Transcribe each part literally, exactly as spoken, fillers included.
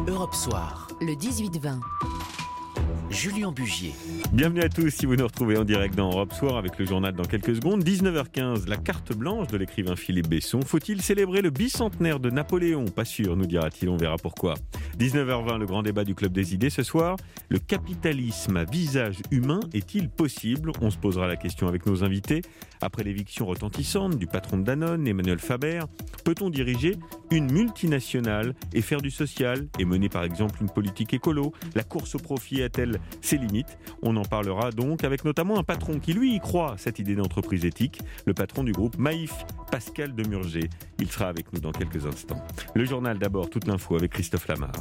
Europe Soir, le dix-huit vingt. Julien Bugier. Bienvenue à tous si vous nous retrouvez en direct dans Europe Soir avec le journal dans quelques secondes. dix-neuf heures quinze, la carte blanche de l'écrivain Philippe Besson. Faut-il célébrer le bicentenaire de Napoléon ? Pas sûr, nous dira-t-il, on verra pourquoi. dix-neuf heures vingt, le grand débat du Club des idées ce soir. Le capitalisme à visage humain est-il possible ? On se posera la question avec nos invités. Après l'éviction retentissante du patron de Danone, Emmanuel Faber, peut-on diriger une multinationale et faire du social et mener par exemple une politique écolo ? La course au profit a-t-elle ses limites ? On en parlera donc avec notamment un patron qui lui y croit, cette idée d'entreprise éthique, le patron du groupe Maïf, Pascal Demurger. Il sera avec nous dans quelques instants. Le journal d'abord, toute l'info avec Christophe Lamar.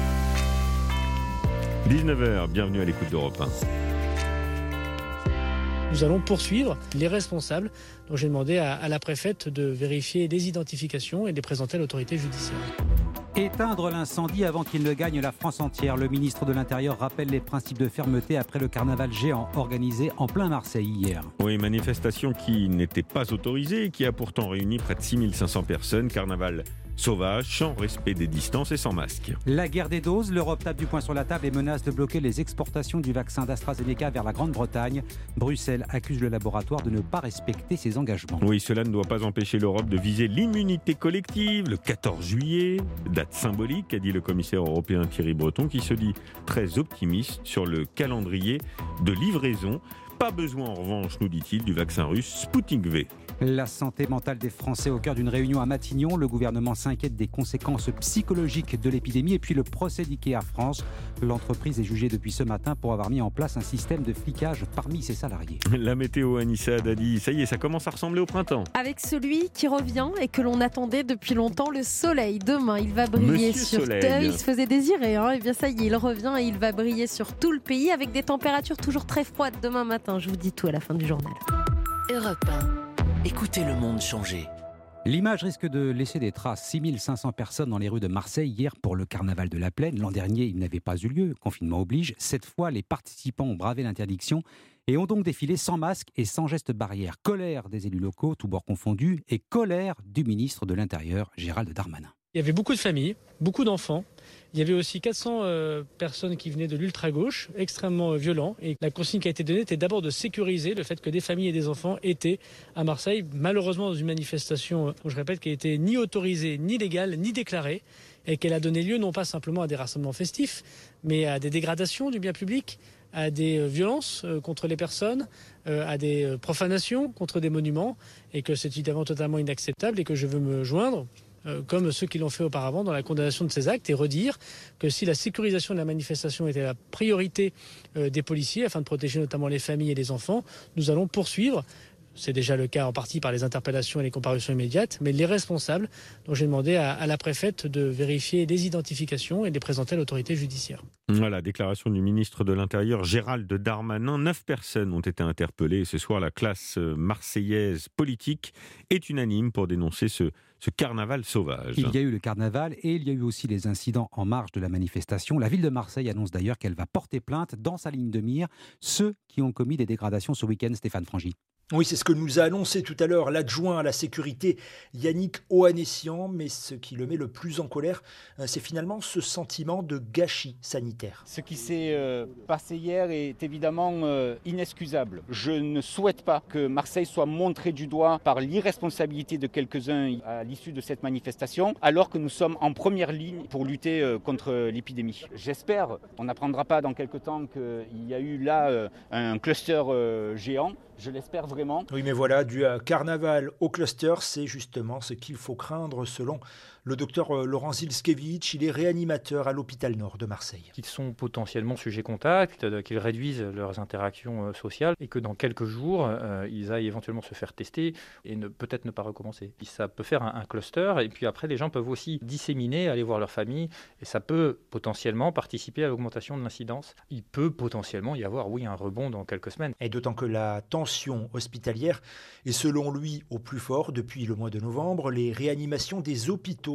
dix-neuf heures, bienvenue à l'écoute d'Europe un. Nous allons poursuivre les responsables. Donc j'ai demandé à, à la préfète de vérifier les identifications et de les présenter à l'autorité judiciaire. Éteindre l'incendie avant qu'il ne gagne la France entière. Le ministre de l'Intérieur rappelle les principes de fermeté après le carnaval géant organisé en plein Marseille hier. Oui, manifestation qui n'était pas autorisée et qui a pourtant réuni près de six mille cinq cents personnes. Carnaval sauvage, sans respect des distances et sans masque. La guerre des doses, l'Europe tape du poing sur la table et menace de bloquer les exportations du vaccin d'AstraZeneca vers la Grande-Bretagne. Bruxelles accuse le laboratoire de ne pas respecter ses engagements. Oui, cela ne doit pas empêcher l'Europe de viser l'immunité collective le quatorze juillet, date symbolique, a dit le commissaire européen Thierry Breton, qui se dit très optimiste sur le calendrier de livraison. Pas besoin en revanche, nous dit-il, du vaccin russe Sputnik V. La santé mentale des Français au cœur d'une réunion à Matignon. Le gouvernement s'inquiète des conséquences psychologiques de l'épidémie et puis le procès d'IKEA France. L'entreprise est jugée depuis ce matin pour avoir mis en place un système de flicage parmi ses salariés. La météo, Anissa Dadi, ça y est, ça commence à ressembler au printemps. Avec celui qui revient et que l'on attendait depuis longtemps, le soleil. Demain, il va briller Monsieur sur... Soleil. Il se faisait désirer, hein. Et bien ça y est, il revient et il va briller sur tout le pays avec des températures toujours très froides demain matin. Je vous dis tout à la fin du journal. Europe un. Écoutez le monde changer. L'image risque de laisser des traces. six mille cinq cents personnes dans les rues de Marseille hier pour le carnaval de la Plaine. L'an dernier, il n'avait pas eu lieu, confinement oblige. Cette fois, les participants ont bravé l'interdiction et ont donc défilé sans masque et sans geste barrière. Colère des élus locaux, tous bords confondus, et colère du ministre de l'Intérieur, Gérald Darmanin. Il y avait beaucoup de familles, beaucoup d'enfants. Il y avait aussi quatre cents euh, personnes qui venaient de l'ultra-gauche, extrêmement euh, violents. Et la consigne qui a été donnée était d'abord de sécuriser le fait que des familles et des enfants étaient à Marseille, malheureusement dans une manifestation, euh, je répète, qui n'était ni autorisée, ni légale, ni déclarée, et qu'elle a donné lieu non pas simplement à des rassemblements festifs, mais à des dégradations du bien public, à des violences contre les personnes, à des profanations contre des monuments, et que c'est évidemment totalement inacceptable et que je veux me joindre, comme ceux qui l'ont fait auparavant, dans la condamnation de ces actes et redire que si la sécurisation de la manifestation était la priorité des policiers, afin de protéger notamment les familles et les enfants, nous allons poursuivre. C'est déjà le cas en partie par les interpellations et les comparutions immédiates, mais les responsables, dont j'ai demandé à, à la préfète de vérifier les identifications et de les présenter à l'autorité judiciaire. Voilà, déclaration du ministre de l'Intérieur Gérald Darmanin. Neuf personnes ont été interpellées. Ce soir, la classe marseillaise politique est unanime pour dénoncer ce, ce carnaval sauvage. Il y a eu le carnaval et il y a eu aussi les incidents en marge de la manifestation. La ville de Marseille annonce d'ailleurs qu'elle va porter plainte dans sa ligne de mire ceux qui ont commis des dégradations ce week-end. Stéphane Frangy. Oui, c'est ce que nous a annoncé tout à l'heure l'adjoint à la sécurité Yannick Ohanessian, mais ce qui le met le plus en colère, c'est finalement ce sentiment de gâchis sanitaire. Ce qui s'est euh, passé hier est évidemment euh, inexcusable. Je ne souhaite pas que Marseille soit montrée du doigt par l'irresponsabilité de quelques-uns à l'issue de cette manifestation, alors que nous sommes en première ligne pour lutter euh, contre l'épidémie. J'espère, on n'apprendra pas dans quelque temps qu'il y a eu là euh, un cluster euh, géant. Je l'espère vraiment. Oui, mais voilà, du carnaval au cluster, c'est justement ce qu'il faut craindre selon le docteur Laurent Zilskevich. Il est réanimateur à l'hôpital Nord de Marseille. Qu'ils sont potentiellement sujets contact, qu'ils réduisent leurs interactions sociales et que dans quelques jours, euh, ils aillent éventuellement se faire tester et ne, peut-être ne pas recommencer. Et ça peut faire un, un cluster et puis après, les gens peuvent aussi disséminer, aller voir leur famille et ça peut potentiellement participer à l'augmentation de l'incidence. Il peut potentiellement y avoir, oui, un rebond dans quelques semaines. Et d'autant que la tension hospitalière est selon lui au plus fort depuis le mois de novembre. Les réanimations des hôpitaux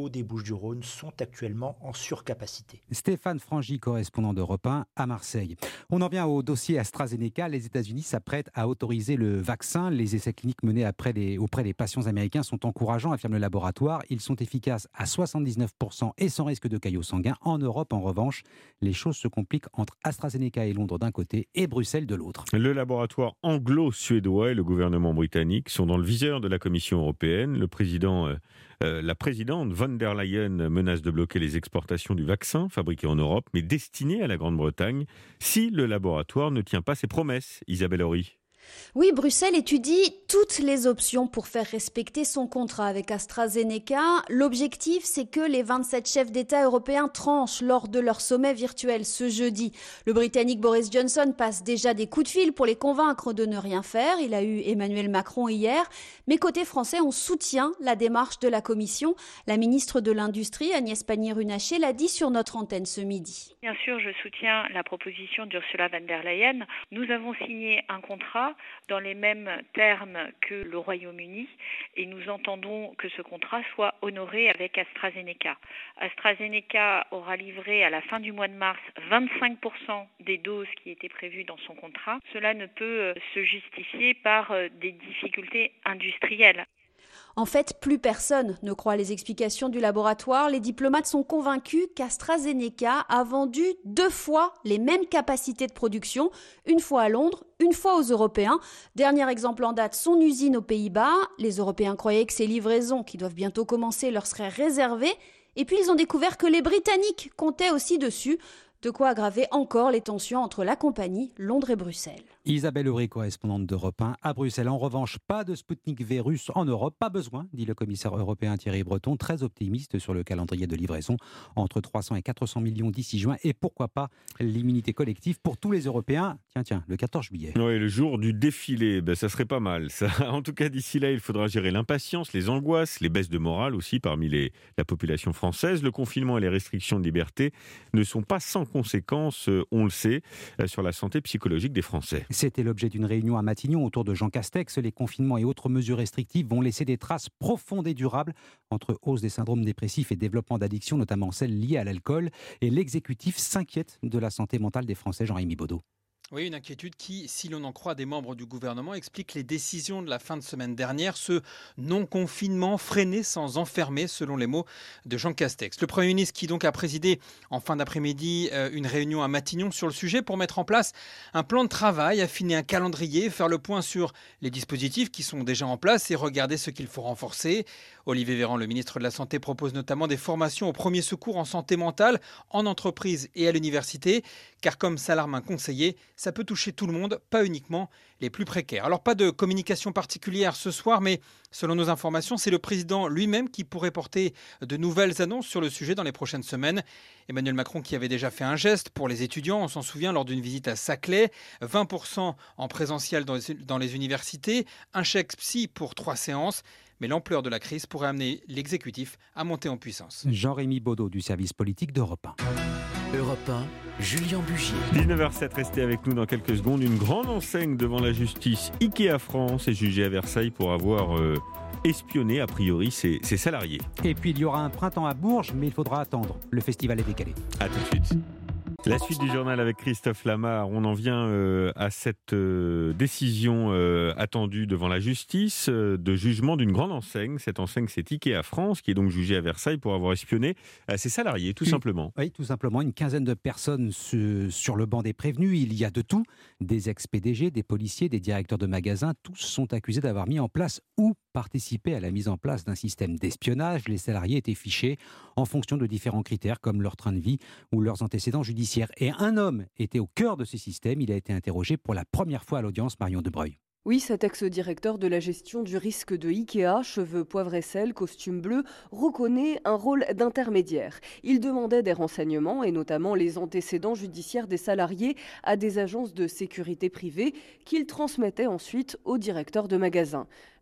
hôpitaux des Bouches-du-Rhône sont actuellement en surcapacité. Stéphane Frangy, correspondant d'Europe un à Marseille. On en vient au dossier AstraZeneca. Les États-Unis s'apprêtent à autoriser le vaccin. Les essais cliniques menés après les, auprès des patients américains sont encourageants, affirme le laboratoire. Ils sont efficaces à soixante-dix-neuf pour cent et sans risque de caillots sanguins. En Europe, en revanche, les choses se compliquent entre AstraZeneca et Londres d'un côté et Bruxelles de l'autre. Le laboratoire anglo-suédois et le gouvernement britannique sont dans le viseur de la Commission européenne. Le président, euh, euh, la présidente von der Leyen menace de bloquer les exportations du vaccin fabriqué en Europe, mais destiné à la Grande-Bretagne, si le laboratoire ne tient pas ses promesses. Isabelle Horry. Oui, Bruxelles étudie toutes les options pour faire respecter son contrat avec AstraZeneca. L'objectif, c'est que les vingt-sept chefs d'État européens tranchent lors de leur sommet virtuel ce jeudi. Le Britannique Boris Johnson passe déjà des coups de fil pour les convaincre de ne rien faire. Il a eu Emmanuel Macron hier. Mais côté français, on soutient la démarche de la Commission. La ministre de l'Industrie, Agnès Pannier-Runacher, l'a dit sur notre antenne ce midi. Bien sûr, je soutiens la proposition d'Ursula von der Leyen. Nous avons signé un contrat dans les mêmes termes que le Royaume-Uni et nous entendons que ce contrat soit honoré avec AstraZeneca. AstraZeneca aura livré à la fin du mois de mars vingt-cinq pour cent des doses qui étaient prévues dans son contrat. Cela ne peut se justifier par des difficultés industrielles. En fait, plus personne ne croit les explications du laboratoire. Les diplomates sont convaincus qu'AstraZeneca a vendu deux fois les mêmes capacités de production, une fois à Londres, une fois aux Européens. Dernier exemple en date, son usine aux Pays-Bas. Les Européens croyaient que ces livraisons, qui doivent bientôt commencer, leur seraient réservées. Et puis ils ont découvert que les Britanniques comptaient aussi dessus. De quoi aggraver encore les tensions entre la compagnie, Londres et Bruxelles. Isabelle Horry, correspondante d'Europe un à Bruxelles. En revanche, pas de Sputnik V russe en Europe, pas besoin, dit le commissaire européen Thierry Breton, très optimiste sur le calendrier de livraison, entre trois cents et quatre cents millions d'ici juin, et pourquoi pas l'immunité collective pour tous les Européens, tiens, tiens, le quatorze juillet. Oui, le jour du défilé, ben, ça serait pas mal, ça. En tout cas, d'ici là, il faudra gérer l'impatience, les angoisses, les baisses de morale aussi parmi les, la population française. Le confinement et les restrictions de liberté ne sont pas sans conséquences, on le sait, sur la santé psychologique des Français. C'était l'objet d'une réunion à Matignon autour de Jean Castex. Les confinements et autres mesures restrictives vont laisser des traces profondes et durables entre hausse des syndromes dépressifs et développement d'addictions, notamment celles liées à l'alcool. Et l'exécutif s'inquiète de la santé mentale des Français. Jean-Rémy Baudot. Oui, une inquiétude qui, si l'on en croit des membres du gouvernement, explique les décisions de la fin de semaine dernière, ce non-confinement freiné sans enfermer, selon les mots de Jean Castex. Le Premier ministre qui donc a présidé en fin d'après-midi une réunion à Matignon sur le sujet pour mettre en place un plan de travail, affiner un calendrier, faire le point sur les dispositifs qui sont déjà en place et regarder ce qu'il faut renforcer. Olivier Véran, le ministre de la Santé, propose notamment des formations aux premiers secours en santé mentale, en entreprise et à l'université, car comme s'alarme un conseiller, ça peut toucher tout le monde, pas uniquement les plus précaires. Alors pas de communication particulière ce soir, mais selon nos informations, c'est le président lui-même qui pourrait porter de nouvelles annonces sur le sujet dans les prochaines semaines. Emmanuel Macron qui avait déjà fait un geste pour les étudiants, on s'en souvient lors d'une visite à Saclay, vingt pour cent en présentiel dans les, dans les universités, un chèque psy pour trois séances. Mais l'ampleur de la crise pourrait amener l'exécutif à monter en puissance. Jean-Rémy Baudot du service politique d'Europe un. Europe un, Julien Bugier. dix-neuf heures sept, restez avec nous dans quelques secondes. Une grande enseigne devant la justice, Ikea France, est jugée à Versailles pour avoir euh, espionné, a priori, ses, ses salariés. Et puis il y aura un printemps à Bourges, mais il faudra attendre. Le festival est décalé. A tout de suite. La suite du journal avec Christophe Lamar. On en vient euh, à cette euh, décision euh, attendue devant la justice euh, de jugement d'une grande enseigne. Cette enseigne, c'est Ikea France, qui est donc jugée à Versailles pour avoir espionné euh, ses salariés, tout oui. simplement. Oui, tout simplement. Une quinzaine de personnes su- sur le banc des prévenus. Il y a de tout. Des ex-P D G, des policiers, des directeurs de magasins. Tous sont accusés d'avoir mis en place ou participé à la mise en place d'un système d'espionnage. Les salariés étaient fichés en fonction de différents critères comme leur train de vie ou leurs antécédents judiciaires. Et un homme était au cœur de ce système. Il a été interrogé pour la première fois à l'audience, Marion Debreuil. Oui, cet ex-directeur de la gestion du risque de Ikea, cheveux poivre et sel, costume bleu, reconnaît un rôle d'intermédiaire. Il demandait des renseignements et notamment les antécédents judiciaires des salariés à des agences de sécurité privée qu'il transmettait ensuite au directeur de magasin.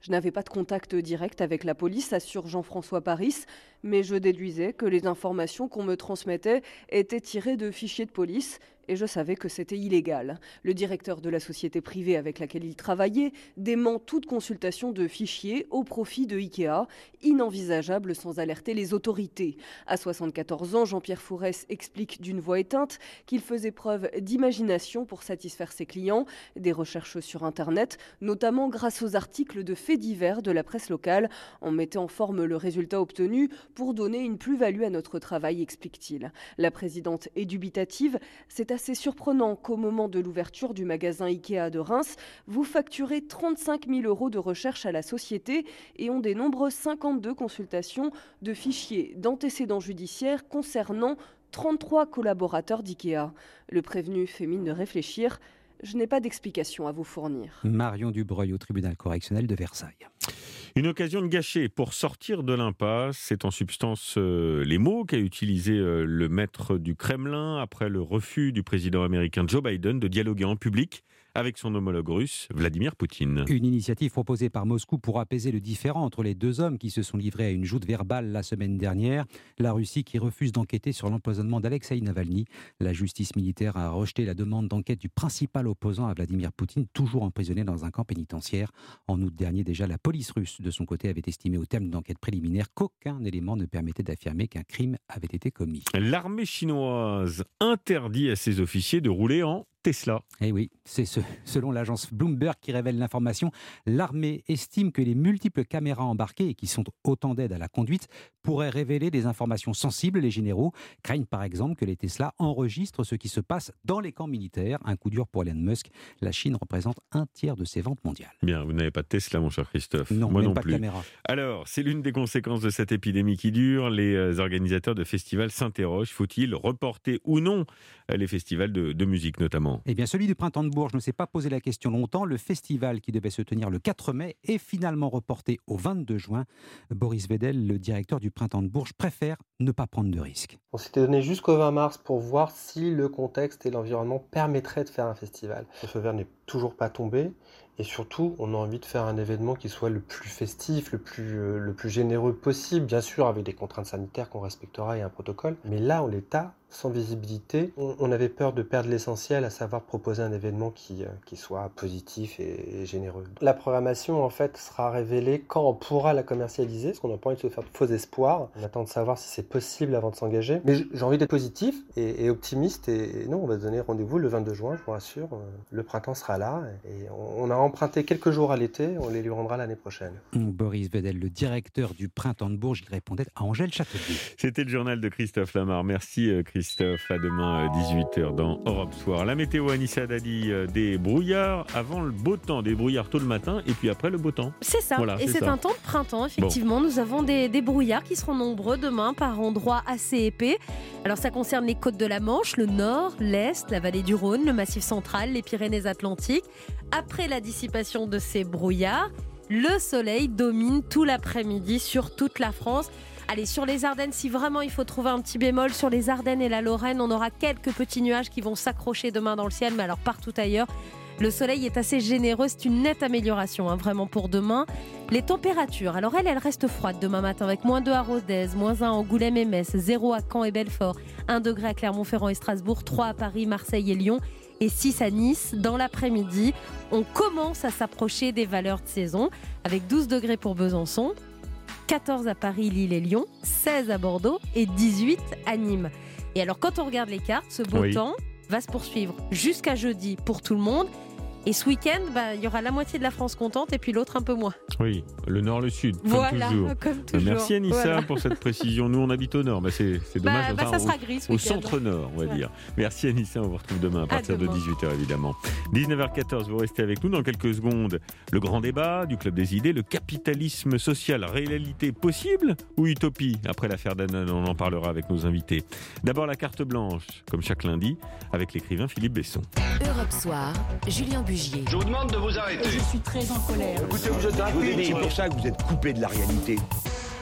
Je n'avais pas de contact direct avec la police, assure Jean-François Paris, mais je déduisais que les informations qu'on me transmettait étaient tirées de fichiers de police et je savais que c'était illégal. Le directeur de la société privée avec laquelle il travaillait dément toute consultation de fichiers au profit de Ikea, inenvisageable sans alerter les autorités. À soixante-quatorze ans, Jean-Pierre Fourès explique d'une voix éteinte qu'il faisait preuve d'imagination pour satisfaire ses clients, des recherches sur Internet, notamment grâce aux articles de faits divers de la presse locale, en mettant en forme le résultat obtenu pour donner une plus-value à notre travail, explique-t-il. La présidente est dubitative. C'est assez surprenant qu'au moment de l'ouverture du magasin Ikea de Reims, vous facturez trente-cinq mille euros de recherche à la société et on dénombre cinquante-deux consultations de fichiers d'antécédents judiciaires concernant trente-trois collaborateurs d'Ikea. Le prévenu fait mine de réfléchir. Je n'ai pas d'explication à vous fournir. Marion Dubreuil au tribunal correctionnel de Versailles. Une occasion de gâcher pour sortir de l'impasse. C'est en substance euh, les mots qu'a utilisé euh, le maître du Kremlin après le refus du président américain Joe Biden de dialoguer en public avec son homologue russe, Vladimir Poutine. Une initiative proposée par Moscou pour apaiser le différend entre les deux hommes qui se sont livrés à une joute verbale la semaine dernière. La Russie qui refuse d'enquêter sur l'empoisonnement d'Alexeï Navalny. La justice militaire a rejeté la demande d'enquête du principal opposant à Vladimir Poutine, toujours emprisonné dans un camp pénitentiaire. En août dernier déjà, la police russe, de son côté, avait estimé au terme d'une enquête préliminaire qu'aucun élément ne permettait d'affirmer qu'un crime avait été commis. L'armée chinoise interdit à ses officiers de rouler en Tesla. Eh oui, c'est ce, selon l'agence Bloomberg qui révèle l'information. L'armée estime que les multiples caméras embarquées et qui sont autant d'aide à la conduite pourraient révéler des informations sensibles. Les généraux craignent par exemple que les Tesla enregistrent ce qui se passe dans les camps militaires. Un coup dur pour Elon Musk. La Chine représente un tiers de ses ventes mondiales. Bien, vous n'avez pas de Tesla, mon cher Christophe. Non, moi même non pas plus. De caméra. Alors, c'est l'une des conséquences de cette épidémie qui dure. Les organisateurs de festivals s'interrogent. Faut-il reporter ou non les festivals de, de musique notamment ? Eh bien, celui du Printemps de Bourges ne s'est pas posé la question longtemps. Le festival qui devait se tenir le quatre mai est finalement reporté au vingt-deux juin. Boris Vedel, le directeur du Printemps de Bourges, préfère ne pas prendre de risques. On s'était donné jusqu'au vingt mars pour voir si le contexte et l'environnement permettraient de faire un festival. Le feu vert n'est toujours pas tombé. Et surtout, on a envie de faire un événement qui soit le plus festif, le plus, euh, le plus généreux possible, bien sûr avec des contraintes sanitaires qu'on respectera et un protocole. Mais là, en l'état, sans visibilité, on, on avait peur de perdre l'essentiel, à savoir proposer un événement qui, euh, qui soit positif et, et généreux. La programmation, en fait, sera révélée quand on pourra la commercialiser, parce qu'on n'a pas envie de se faire de faux espoirs. On attend de savoir si c'est possible avant de s'engager. Mais j'ai envie d'être positif et, et optimiste. Et, et non, on va se donner rendez-vous le vingt-deux juin, je vous rassure. Euh, le printemps sera là et on, on a emprunté quelques jours à l'été, on les lui rendra l'année prochaine. Boris Vedel, le directeur du Printemps de Bourges, il répondait à Angèle Châtelier. C'était le journal de Christophe Lamar. Merci Christophe. À demain dix-huit heures dans Europe Soir. La météo, Anissa Dadi, des brouillards avant le beau temps, des brouillards tôt le matin et puis après le beau temps. C'est ça, voilà, et c'est, c'est un temps de printemps, effectivement. Bon. Nous avons des, des brouillards qui seront nombreux demain par endroits assez épais. Alors ça concerne les côtes de la Manche, le nord, l'est, la vallée du Rhône, le massif central, les Pyrénées-Atlantiques. Après la dissipation de ces brouillards, le soleil domine tout l'après-midi sur toute la France. Allez, sur les Ardennes, si vraiment il faut trouver un petit bémol, sur les Ardennes et la Lorraine, on aura quelques petits nuages qui vont s'accrocher demain dans le ciel, mais alors partout ailleurs, le soleil est assez généreux, c'est une nette amélioration, hein, vraiment pour demain. Les températures, alors elles, elles restent froides demain matin, avec moins deux à Rodez, moins un à Angoulême et Metz, zéro à Caen et Belfort, un degré à Clermont-Ferrand et Strasbourg, trois à Paris, Marseille et Lyon, et six à Nice. Dans l'après-midi, on commence à s'approcher des valeurs de saison, avec douze degrés pour Besançon, quatorze à Paris, Lille et Lyon, seize à Bordeaux et dix-huit à Nîmes. Et alors quand on regarde les cartes, ce beau oui. temps va se poursuivre jusqu'à jeudi pour tout le monde. Et ce week-end, bah, il y aura la moitié de la France contente et puis l'autre un peu moins. Oui, le nord, le sud, comme voilà, toujours. Comme toujours. Merci Anissa voilà. pour cette précision. Nous, on habite au nord, bah, c'est, c'est dommage. Bah, bah, ça sera gris ce au, au week-end. centre-nord, on va ouais. dire. Merci Anissa, on vous retrouve demain à partir à demain. de dix-huit heures évidemment. dix-neuf heures quatorze, vous restez avec nous dans quelques secondes. Le grand débat du Club des idées, le capitalisme social, réalité possible ou utopie ? Après l'affaire Danone, on en parlera avec nos invités. D'abord la carte blanche, comme chaque lundi, avec l'écrivain Philippe Besson. Europe Soir, Julien Bugier. Je vous demande de vous arrêter. Je suis très en colère. Écoutez, vous êtes rapide, c'est pour ça que vous êtes coupé de la réalité.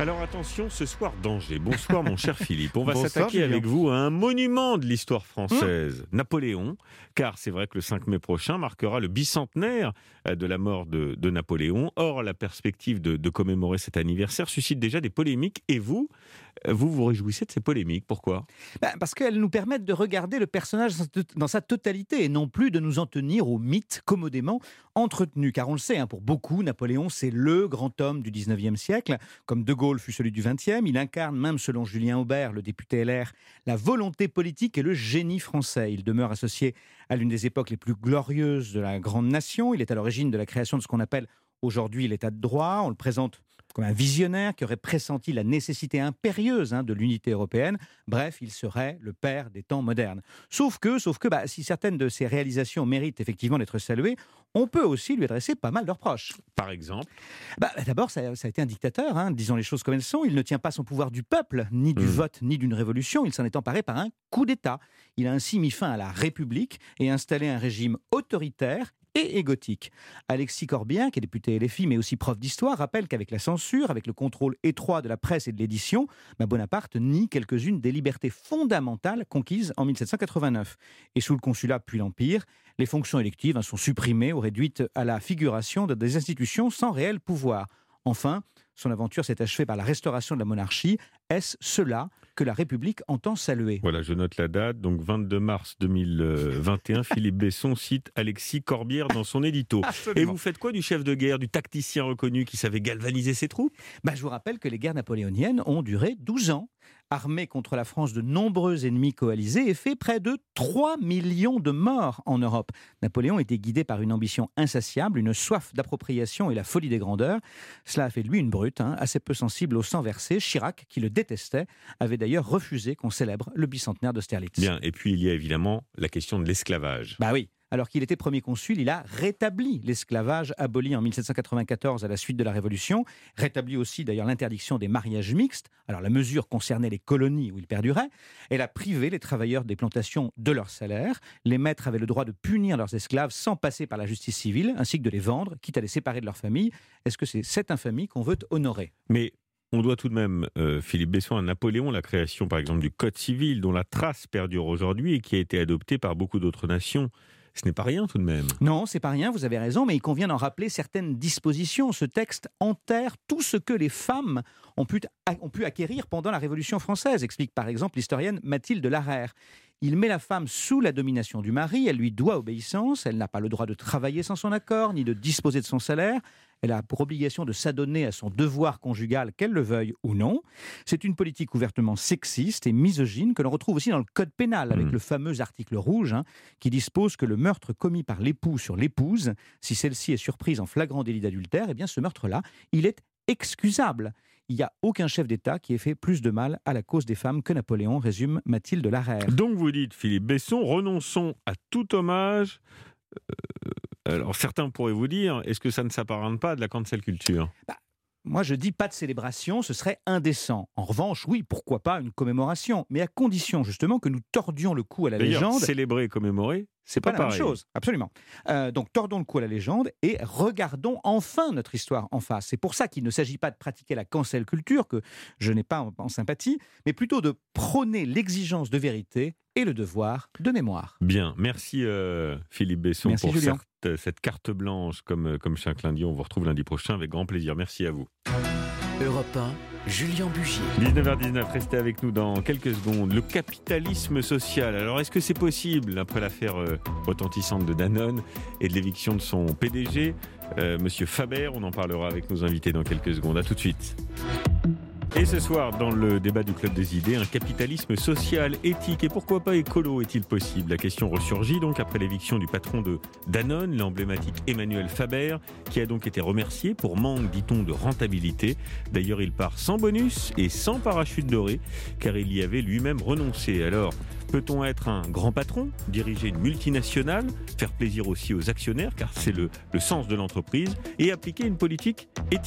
Alors attention, ce soir, danger. Bonsoir mon cher Philippe. On va Bonsoir, s'attaquer Julien. avec vous à un monument de l'histoire française, mmh. Napoléon, car c'est vrai que le cinq mai prochain marquera le bicentenaire de la mort de, de Napoléon. Or, la perspective de, de commémorer cet anniversaire suscite déjà des polémiques. Et vous, vous vous réjouissez de ces polémiques. Pourquoi ? Ben, parce qu'elles nous permettent de regarder le personnage dans sa totalité et non plus de nous en tenir au mythe commodément entretenu. Car on le sait, hein, pour beaucoup, Napoléon, c'est le grand homme du dix-neuvième siècle, comme De Gaulle fut celui du vingtième. Il incarne, même selon Julien Aubert, le député L R, la volonté politique et le génie français. Il demeure associé à l'une des époques les plus glorieuses de la grande nation. Il est à l'origine de la création de ce qu'on appelle aujourd'hui l'état de droit. On le présente comme un visionnaire qui aurait pressenti la nécessité impérieuse hein, de l'unité européenne. Bref, il serait le père des temps modernes. Sauf que, sauf que bah, si certaines de ses réalisations méritent effectivement d'être saluées, on peut aussi lui adresser pas mal de reproches. Par exemple bah, D'abord, ça, ça a été un dictateur, hein, disons les choses comme elles sont. Il ne tient pas son pouvoir du peuple, ni du mmh. vote, ni d'une révolution. Il s'en est emparé par un coup d'État. Il a ainsi mis fin à la République et installé un régime autoritaire et égotique. Alexis Corbière, qui est député L F I, mais aussi prof d'histoire, rappelle qu'avec la censure, avec le contrôle étroit de la presse et de l'édition, bah Bonaparte nie quelques-unes des libertés fondamentales conquises en mille sept cent quatre-vingt-neuf. Et sous le Consulat puis l'Empire, les fonctions électives hein, sont supprimées ou réduites à la figuration de des institutions sans réel pouvoir. Enfin, son aventure s'est achevée par la restauration de la monarchie. Est-ce cela que la République entend saluer ? Voilà, je note la date. Donc vingt-deux mars deux mille vingt et un, Philippe Besson cite Alexis Corbière dans son édito. Absolument. Et vous faites quoi du chef de guerre, du tacticien reconnu qui savait galvaniser ses troupes ? bah, Je vous rappelle que les guerres napoléoniennes ont duré douze ans. Armé contre la France de nombreux ennemis coalisés et fait près de trois millions de morts en Europe. Napoléon était guidé par une ambition insatiable, une soif d'appropriation et la folie des grandeurs. Cela a fait de lui une brute, hein, assez peu sensible au sang versé. Chirac, qui le détestait, avait d'ailleurs refusé qu'on célèbre le bicentenaire d'Austerlitz. Bien, et puis il y a évidemment la question de l'esclavage. Bah oui. Alors qu'il était premier consul, il a rétabli l'esclavage aboli en mille sept cent quatre-vingt-quatorze à la suite de la Révolution, rétabli aussi d'ailleurs l'interdiction des mariages mixtes. Alors la mesure concernait les colonies où il perdurait. Elle a privé les travailleurs des plantations de leur salaire. Les maîtres avaient le droit de punir leurs esclaves sans passer par la justice civile, ainsi que de les vendre, quitte à les séparer de leur famille. Est-ce que c'est cette infamie qu'on veut honorer ? Mais on doit tout de même, euh, Philippe Besson, à Napoléon, la création par exemple du Code civil, dont la trace perdure aujourd'hui et qui a été adoptée par beaucoup d'autres nations. Ce n'est pas rien tout de même. Non, c'est pas rien, vous avez raison, mais il convient d'en rappeler certaines dispositions. Ce texte enterre tout ce que les femmes ont pu, ont pu acquérir pendant la Révolution française, explique par exemple l'historienne Mathilde Larère. Il met la femme sous la domination du mari, elle lui doit obéissance, elle n'a pas le droit de travailler sans son accord, ni de disposer de son salaire. Elle a pour obligation de s'adonner à son devoir conjugal, qu'elle le veuille ou non. C'est une politique ouvertement sexiste et misogyne que l'on retrouve aussi dans le Code pénal, avec mmh. le fameux article rouge, hein, qui dispose que le meurtre commis par l'époux sur l'épouse, si celle-ci est surprise en flagrant délit d'adultère, eh bien ce meurtre-là, il est excusable. Il n'y a aucun chef d'État qui ait fait plus de mal à la cause des femmes que Napoléon, résume Mathilde Larère. Donc vous dites, Philippe Besson, renonçons à tout hommage. Euh, alors certains pourraient vous dire, est-ce que ça ne s'apparente pas à de la cancel culture ? bah, Moi je dis pas de célébration, ce serait indécent. En revanche, oui, pourquoi pas une commémoration, mais à condition justement que nous tordions le cou à la D'ailleurs, légende. Célébrer et commémorer, c'est pas, pas pareil. la même chose, absolument. Euh, donc tordons le cou à la légende et regardons enfin notre histoire en face. C'est pour ça qu'il ne s'agit pas de pratiquer la cancel culture, que je n'ai pas en, en sympathie, mais plutôt de prôner l'exigence de vérité et le devoir de mémoire. Bien, merci euh, Philippe Besson merci pour Julien. cette, cette carte blanche comme, comme chaque lundi. On vous retrouve lundi prochain avec grand plaisir. Merci à vous. Europe un, Julien Bugier. dix-neuf heures dix-neuf, restez avec nous dans quelques secondes. Le capitalisme social. Alors, est-ce que c'est possible après l'affaire euh, retentissante de Danone et de l'éviction de son P D G, euh, Monsieur Faber? On en parlera avec nos invités dans quelques secondes. À tout de suite. Et ce soir, dans le débat du Club des idées, un capitalisme social, éthique et pourquoi pas écolo est-il possible? La question ressurgit donc après l'éviction du patron de Danone, l'emblématique Emmanuel Faber, qui a donc été remercié pour manque, dit-on, de rentabilité. D'ailleurs, il part sans bonus et sans parachute doré, car il y avait lui-même renoncé. Alors, peut-on être un grand patron, diriger une multinationale, faire plaisir aussi aux actionnaires, car c'est le, le sens de l'entreprise, et appliquer une politique éthique?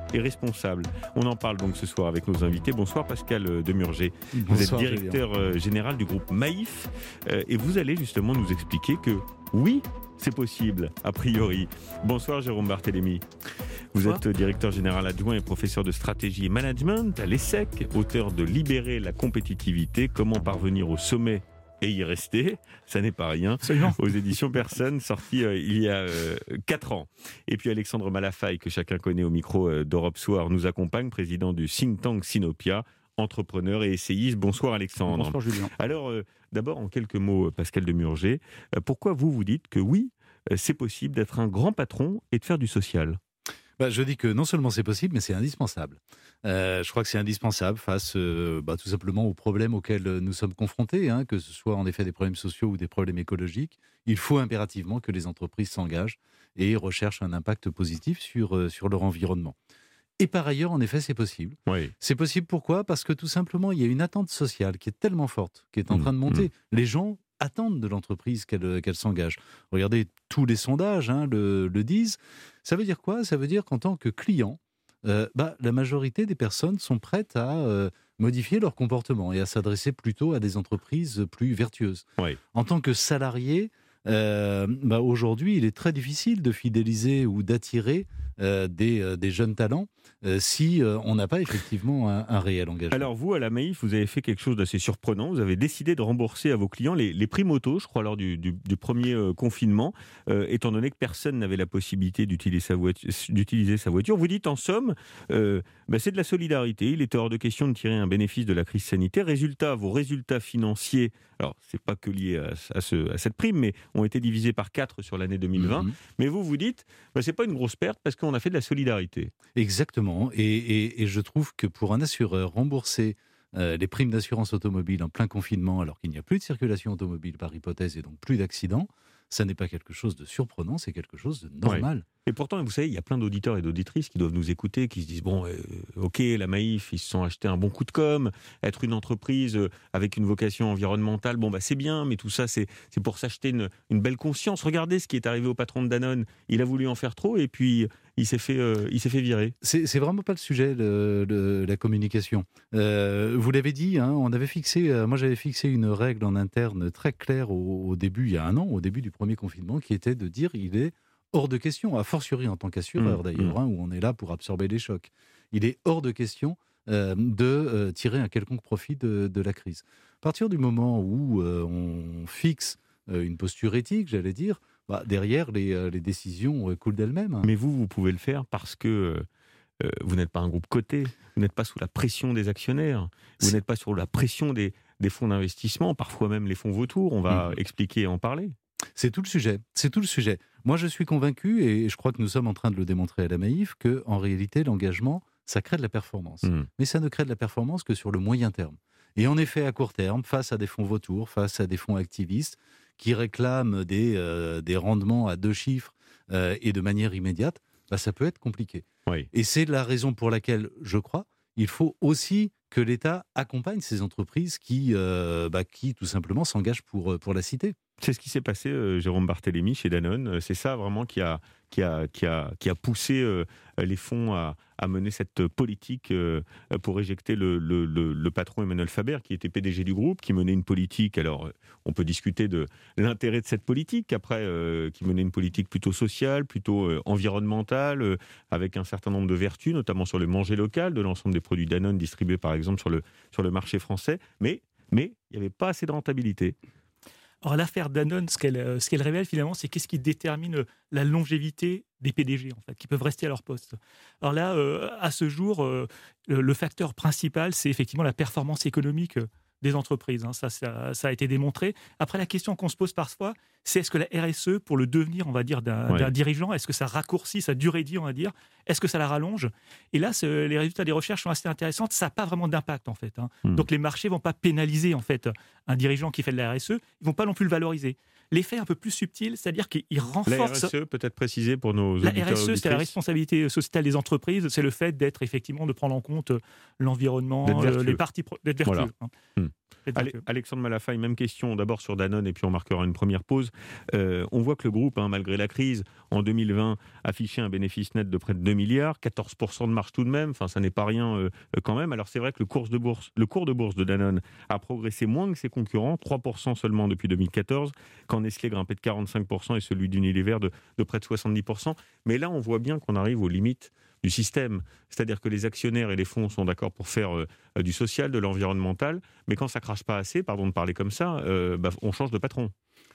et responsable. On en parle donc ce soir avec nos invités. Bonsoir Pascal Demurger. Vous Bonsoir, êtes directeur Julien. général du groupe Maïf euh, et vous allez justement nous expliquer que oui, c'est possible, a priori. Bonsoir Jérôme Barthélémy. Vous Bonsoir. êtes directeur général adjoint et professeur de stratégie et management à l'ESSEC, auteur de Libérer la compétitivité, comment parvenir au sommet et y rester, ça n'est pas rien, Absolument. aux éditions Personne, sorti euh, il y a euh, quatre ans. Et puis Alexandre Malafaille, que chacun connaît au micro euh, d'Europe Soir, nous accompagne, président du think tank Sinopia, entrepreneur et essayiste. Bonsoir Alexandre. Bonsoir Julien. Alors, euh, d'abord en quelques mots, Pascal Demurger, euh, pourquoi vous vous dites que oui, euh, c'est possible d'être un grand patron et de faire du social ? Bah, je dis que non seulement c'est possible, mais c'est indispensable. Euh, je crois que c'est indispensable face euh, bah, tout simplement aux problèmes auxquels nous sommes confrontés, hein, que ce soit en effet des problèmes sociaux ou des problèmes écologiques. Il faut impérativement que les entreprises s'engagent et recherchent un impact positif sur, euh, sur leur environnement. Et par ailleurs, en effet, c'est possible. Oui. C'est possible pourquoi ? Parce que tout simplement, il y a une attente sociale qui est tellement forte, qui est en mmh, train de monter. Mmh. Les gens attendent de l'entreprise qu'elle, qu'elle s'engage. Regardez, tous les sondages hein, le, le disent. Ça veut dire quoi ? Ça veut dire qu'en tant que client, euh, bah, la majorité des personnes sont prêtes à euh, modifier leur comportement et à s'adresser plutôt à des entreprises plus vertueuses. Oui. En tant que salarié, euh, bah, aujourd'hui, il est très difficile de fidéliser ou d'attirer euh, des, euh, des jeunes talents euh, si euh, on n'a pas effectivement un, un réel engagement. Alors vous, à la Maïf, vous avez fait quelque chose d'assez surprenant. Vous avez décidé de rembourser à vos clients les, les primes auto, je crois, lors du, du, du premier euh, confinement, euh, étant donné que personne n'avait la possibilité d'utiliser sa voiture. D'utiliser sa voiture. Vous dites en somme, euh, bah, c'est de la solidarité. Il était hors de question de tirer un bénéfice de la crise sanitaire. Résultat, vos résultats financiers, alors c'est pas que lié à, à, ce, à cette prime, mais ont été divisés par quatre sur l'année deux mille vingt. Mmh. Mais vous, vous dites, bah, c'est pas une grosse perte parce qu'on a fait de la solidarité. Exactement. Et, et, et je trouve que pour un assureur, rembourser euh, les primes d'assurance automobile en plein confinement, alors qu'il n'y a plus de circulation automobile par hypothèse et donc plus d'accidents, ça n'est pas quelque chose de surprenant, c'est quelque chose de normal. Ouais. Et pourtant, vous savez, il y a plein d'auditeurs et d'auditrices qui doivent nous écouter, qui se disent, bon, euh, ok, la Maïf, ils se sont achetés un bon coup de com', être une entreprise euh, avec une vocation environnementale, bon, bah c'est bien, mais tout ça, c'est, c'est pour s'acheter une, une belle conscience. Regardez ce qui est arrivé au patron de Danone, il a voulu en faire trop et puis il s'est fait, euh, il s'est fait virer. C'est, c'est vraiment pas le sujet, le, le, la communication. Euh, vous l'avez dit, hein, on avait fixé, euh, moi j'avais fixé une règle en interne très claire au, au début, il y a un an, au début du premier confinement, qui était de dire, il est hors de question, a fortiori en tant qu'assureur mmh, d'ailleurs, mmh. hein, où on est là pour absorber les chocs. Il est hors de question euh, de euh, tirer un quelconque profit de, de la crise. À partir du moment où euh, on fixe euh, une posture éthique, j'allais dire, bah, derrière, les, euh, les décisions euh, coulent d'elles-mêmes. Hein. Mais vous, vous pouvez le faire parce que euh, vous n'êtes pas un groupe coté, vous n'êtes pas sous la pression des actionnaires, vous C'est... n'êtes pas sous la pression des, des fonds d'investissement, parfois même les fonds vautours, on va mmh. expliquer et en parler. C'est tout le sujet. C'est tout le sujet. Moi, je suis convaincu, et je crois que nous sommes en train de le démontrer à la Maïf, que en réalité, l'engagement, ça crée de la performance. Mmh. Mais ça ne crée de la performance que sur le moyen terme. Et en effet, à court terme, face à des fonds vautours, face à des fonds activistes qui réclament des, euh, des rendements à deux chiffres euh, et de manière immédiate, bah, ça peut être compliqué. Oui. Et c'est la raison pour laquelle, je crois, il faut aussi que l'État accompagne ces entreprises qui, euh, bah, qui tout simplement, s'engagent pour, pour la cité. C'est ce qui s'est passé, euh, Jérôme Barthélémy, chez Danone. C'est ça vraiment qui a, qui a, qui a, qui a poussé euh, les fonds à, à mener cette politique euh, pour éjecter le, le, le, le patron Emmanuel Faber, qui était P D G du groupe, qui menait une politique. Alors, on peut discuter de l'intérêt de cette politique, après, euh, qui menait une politique plutôt sociale, plutôt euh, environnementale, euh, avec un certain nombre de vertus, notamment sur le manger local de l'ensemble des produits Danone distribués, par exemple, sur le, sur le marché français. Mais, mais il n'y avait pas assez de rentabilité. Alors l'affaire Danone, ce qu'elle, ce qu'elle révèle finalement, c'est qu'est-ce qui détermine la longévité des P D G, en fait, qui peuvent rester à leur poste. Alors là, euh, à ce jour, euh, le, le facteur principal, c'est effectivement la performance économique des entreprises. Hein. Ça, ça, ça a été démontré. Après, la question qu'on se pose parfois, c'est est-ce que la R S E, pour le devenir, on va dire, d'un, ouais. d'un dirigeant, est-ce que ça raccourcit sa durée de vie, on va dire, est-ce que ça la rallonge ? Et là, les résultats des recherches sont assez intéressants. Ça n'a pas vraiment d'impact, en fait. Hein. Mmh. Donc, les marchés ne vont pas pénaliser, en fait, un dirigeant qui fait de la R S E. Ils ne vont pas non plus le valoriser. L'effet un peu plus subtil, c'est-à-dire qu'il renforce... La R S E, peut-être préciser pour nos auditeurs. La R S E, c'est la responsabilité sociétale des entreprises. C'est le fait d'être, effectivement, de prendre en compte l'environnement, euh, les parties... Pro... d'être vertueux. Voilà. Hein. Ale- Alexandre Malafaille, même question d'abord sur Danone et puis on marquera une première pause. Euh, on voit que le groupe, hein, malgré la crise, en deux mille vingt, affichait un bénéfice net de près de deux milliards, quatorze pour cent de marge tout de même, enfin ça n'est pas rien euh, quand même. Alors c'est vrai que le cours de bourse, le cours de bourse de Danone a progressé moins que ses concurrents, trois pour cent seulement depuis deux mille quatorze, quand Nestlé grimpait de quarante-cinq pour cent et celui d'Unilever de, de près de soixante-dix pour cent. Mais là on voit bien qu'on arrive aux limites du système. C'est-à-dire que les actionnaires et les fonds sont d'accord pour faire euh, du social, de l'environnemental, mais quand ça crache pas assez, pardon de parler comme ça, euh, bah, on change de patron.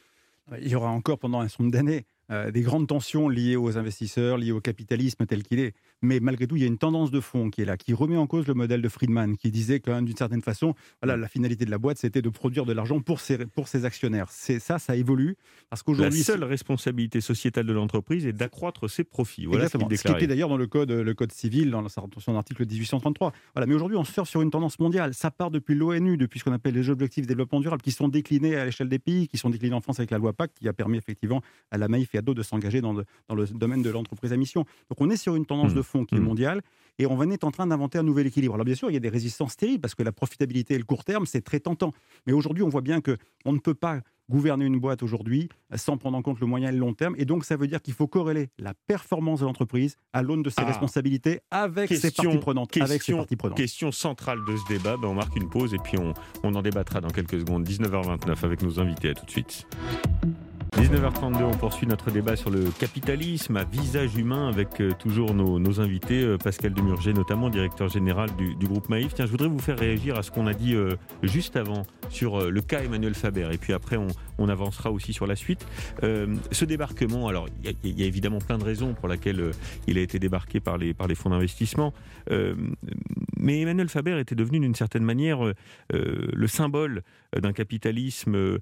Il y aura encore pendant un certain nombre d'années euh, des grandes tensions liées aux investisseurs, liées au capitalisme tel qu'il est. Mais malgré tout, il y a une tendance de fond qui est là, qui remet en cause le modèle de Friedman, qui disait que d'une certaine façon, voilà, la finalité de la boîte, c'était de produire de l'argent pour ses, pour ses actionnaires. C'est, ça, ça évolue. Parce qu'aujourd'hui, la seule c'est... responsabilité sociétale de l'entreprise est d'accroître ses profits. Voilà Exactement. ce, ce qui était d'ailleurs dans le code, le code civil, dans son article dix-huit cent trente-trois. Voilà. Mais aujourd'hui, on surfe sur une tendance mondiale. Ça part depuis l'ONU, depuis ce qu'on appelle les objectifs de développement durable, qui sont déclinés à l'échelle des pays, qui sont déclinés en France avec la loi Pacte, qui a permis effectivement à la Maïf et à d'autres de s'engager dans le, dans le domaine de l'entreprise à mission. Donc on est sur une tendance mmh. de fond qui mmh. est mondiale et on est en train d'inventer un nouvel équilibre. Alors bien sûr, il y a des résistances terribles parce que la profitabilité et le court terme, c'est très tentant. Mais aujourd'hui, on voit bien qu'on ne peut pas gouverner une boîte aujourd'hui sans prendre en compte le moyen et le long terme. Et donc, ça veut dire qu'il faut corréler la performance de l'entreprise à l'aune de ses ah. responsabilités avec question, ses parties prenantes. Question, avec ses parties prenantes. Question centrale de ce débat. Ben, on marque une pause et puis on, on en débattra dans quelques secondes. dix-neuf heures vingt-neuf avec nos invités. À tout de suite. dix-neuf heures trente-deux, on poursuit notre débat sur le capitalisme à visage humain avec euh, toujours nos, nos invités, euh, Pascal Demurger notamment, directeur général du, du groupe Maïf. Tiens, je voudrais vous faire réagir à ce qu'on a dit euh, juste avant sur euh, le cas Emmanuel Faber et puis après on, on avancera aussi sur la suite. Euh, ce débarquement, alors il y, y a évidemment plein de raisons pour lesquelles euh, il a été débarqué par les, par les fonds d'investissement, euh, mais Emmanuel Faber était devenu d'une certaine manière euh, le symbole d'un capitalisme euh,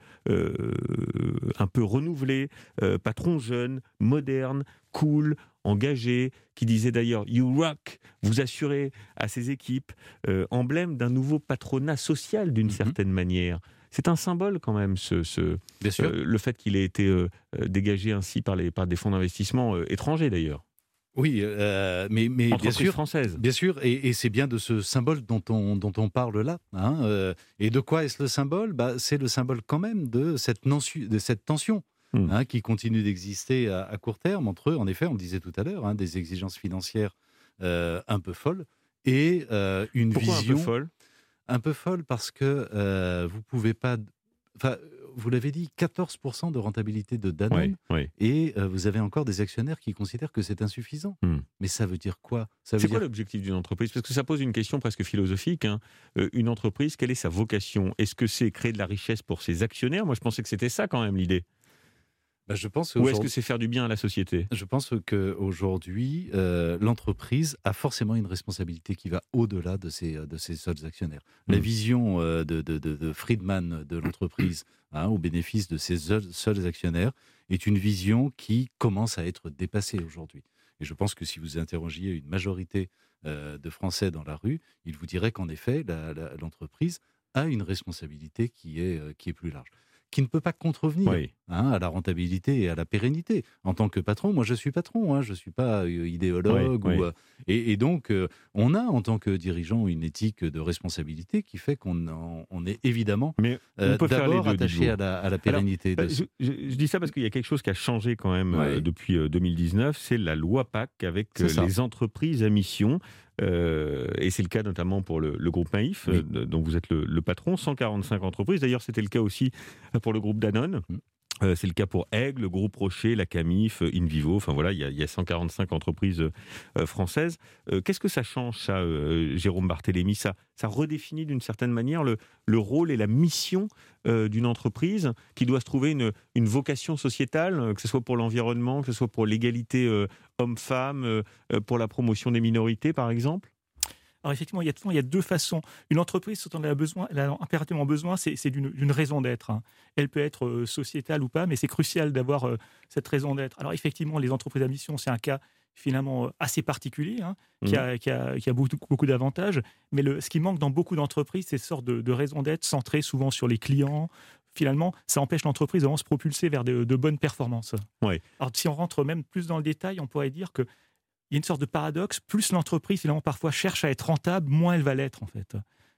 un peu renouvelé, euh, patron jeune, moderne, cool, engagé, qui disait d'ailleurs « You rock », vous assurez à ses équipes, euh, emblème d'un nouveau patronat social d'une mmh. certaine manière. C'est un symbole quand même, ce, ce, euh, le fait qu'il ait été euh, dégagé ainsi par, les, par des fonds d'investissement euh, étrangers d'ailleurs. Oui, euh, mais, mais bien sûr, française. Bien sûr, et, et c'est bien de ce symbole dont on, dont on parle là. Hein, euh, et de quoi est-ce le symbole ? Bah, c'est le symbole quand même de cette, non-su- de cette tension mmh. hein, qui continue d'exister à, à court terme entre eux. En effet, on disait tout à l'heure, hein, des exigences financières euh, un peu folles et euh, une Pourquoi vision... un peu folle ? Un peu folle parce que euh, vous pouvez pas... Enfin, vous l'avez dit, quatorze pour cent de rentabilité de Danone, oui, oui. et euh, vous avez encore des actionnaires qui considèrent que c'est insuffisant. Hmm. Mais ça veut dire quoi ? Ça veut C'est dire... quoi l'objectif d'une entreprise ? Parce que ça pose une question presque philosophique. Hein. Euh, une entreprise, quelle est sa vocation ? Est-ce que c'est créer de la richesse pour ses actionnaires ? Moi, je pensais que c'était ça quand même l'idée. Bah, je pense Ou est-ce que c'est faire du bien à la société ? Je pense qu'aujourd'hui, euh, l'entreprise a forcément une responsabilité qui va au-delà de ses, de ses seuls actionnaires. Mmh. La vision euh, de, de, de, de Friedman de l'entreprise hein, au bénéfice de ses seuls actionnaires est une vision qui commence à être dépassée aujourd'hui. Et je pense que si vous interrogiez une majorité euh, de Français dans la rue, ils vous diraient qu'en effet, la, la, l'entreprise a une responsabilité qui est, euh, qui est plus large, qui ne peut pas contrevenir oui. hein, à la rentabilité et à la pérennité. En tant que patron, moi je suis patron, hein, je ne suis pas euh, idéologue. Oui, ou, oui. Euh, et, et donc, euh, on a en tant que dirigeant une éthique de responsabilité qui fait qu'on en, on est évidemment Mais on peut euh, d'abord faire les deux, attaché à la, à la pérennité. Alors, de... je, je, je dis ça parce qu'il y a quelque chose qui a changé quand même oui. euh, depuis euh, deux mille dix-neuf, c'est la loi Pacte avec euh, les entreprises à mission. Euh, et c'est le cas notamment pour le, le groupe Maïf, oui. euh, dont vous êtes le, le patron, cent quarante-cinq entreprises. D'ailleurs, c'était le cas aussi pour le groupe Danone. Mmh. Euh, c'est le cas pour Aigle, le groupe Rocher, la Camif, InVivo. Enfin voilà, il y, y a cent quarante-cinq entreprises euh, françaises. Euh, qu'est-ce que ça change, ça, euh, Jérôme Barthélémy ? Ça, ça redéfinit d'une certaine manière le, le rôle et la mission euh, d'une entreprise qui doit se trouver une, une vocation sociétale, que ce soit pour l'environnement, que ce soit pour l'égalité euh, homme-femme, euh, pour la promotion des minorités, par exemple ? Alors effectivement, il y a, il y a deux façons. Une entreprise, ce dont elle a besoin, elle a impérativement besoin, c'est, c'est d'une, d'une raison d'être. Hein. Elle peut être euh, sociétale ou pas, mais c'est crucial d'avoir euh, cette raison d'être. Alors effectivement, les entreprises à mission, c'est un cas finalement euh, assez particulier, hein, mmh. qui, a, qui, a, qui a beaucoup, beaucoup d'avantages. Mais le, ce qui manque dans beaucoup d'entreprises, c'est cette sorte de, de raison d'être centrée souvent sur les clients. Finalement, ça empêche l'entreprise de se propulser vers de, de bonnes performances. Ouais. Alors si on rentre même plus dans le détail, on pourrait dire que il y a une sorte de paradoxe, plus l'entreprise finalement parfois cherche à être rentable, moins elle va l'être en fait.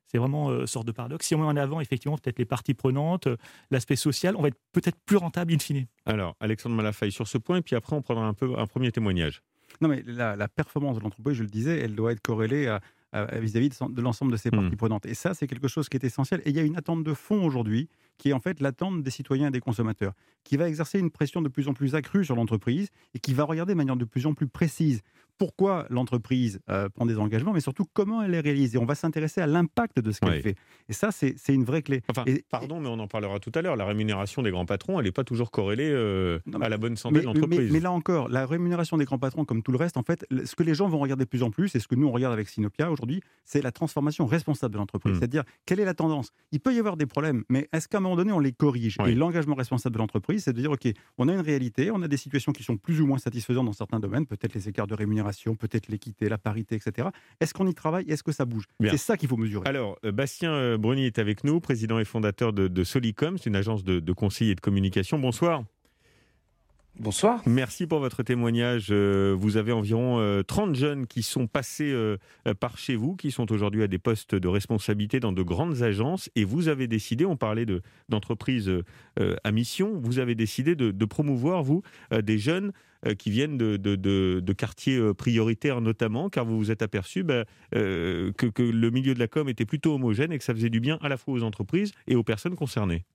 C'est vraiment une euh, sorte de paradoxe. Si on met en avant effectivement peut-être les parties prenantes, euh, l'aspect social, on va être peut-être plus rentable in fine. Alors, Alexandre Malafaille sur ce point, et puis après on prendra un peu un premier témoignage. Non, mais la, la performance de l'entreprise, je le disais, elle doit être corrélée à, à, vis-à-vis de, de l'ensemble de ses parties mmh. prenantes. Et ça, c'est quelque chose qui est essentiel. Et il y a une attente de fond aujourd'hui, qui est en fait l'attente des citoyens et des consommateurs, qui va exercer une pression de plus en plus accrue sur l'entreprise et qui va regarder de manière de plus en plus précise pourquoi l'entreprise euh, prend des engagements, mais surtout comment elle les réalise. Et on va s'intéresser à l'impact de ce qu'elle oui. fait. Et ça, c'est, c'est une vraie clé. Enfin, et, pardon, mais on en parlera tout à l'heure. La rémunération des grands patrons, elle n'est pas toujours corrélée euh, non, mais, à la bonne santé mais, de l'entreprise. Mais, mais là encore, la rémunération des grands patrons, comme tout le reste, en fait, ce que les gens vont regarder de plus en plus, et ce que nous, on regarde avec Sinopia aujourd'hui, c'est la transformation responsable de l'entreprise. Mmh. C'est-à-dire, quelle est la tendance ? Il peut y avoir des problèmes, mais est-ce qu'à un moment donné, on les corrige ? oui. Et l'engagement responsable de l'entreprise, c'est de dire, OK, on a une réalité, on a des situations qui sont plus ou moins satisfaisantes dans certains domaines, peut-être les écarts de rémunération, peut-être l'équité, la parité, et cetera. Est-ce qu'on y travaille ? Est-ce que ça bouge ? Bien. C'est ça qu'il faut mesurer. Alors, Bastien Bruni est avec nous, président et fondateur de, de Solicom, c'est une agence de, de conseil et de communication. Bonsoir. Bonsoir. Merci pour votre témoignage. Vous avez environ trente jeunes qui sont passés par chez vous, qui sont aujourd'hui à des postes de responsabilité dans de grandes agences. Et vous avez décidé, on parlait de, d'entreprises à mission, vous avez décidé de, de promouvoir, vous, des jeunes qui viennent de, de, de, de quartiers prioritaires notamment, car vous vous êtes aperçu bah, euh, que, que le milieu de la com était plutôt homogène et que ça faisait du bien à la fois aux entreprises et aux personnes concernées.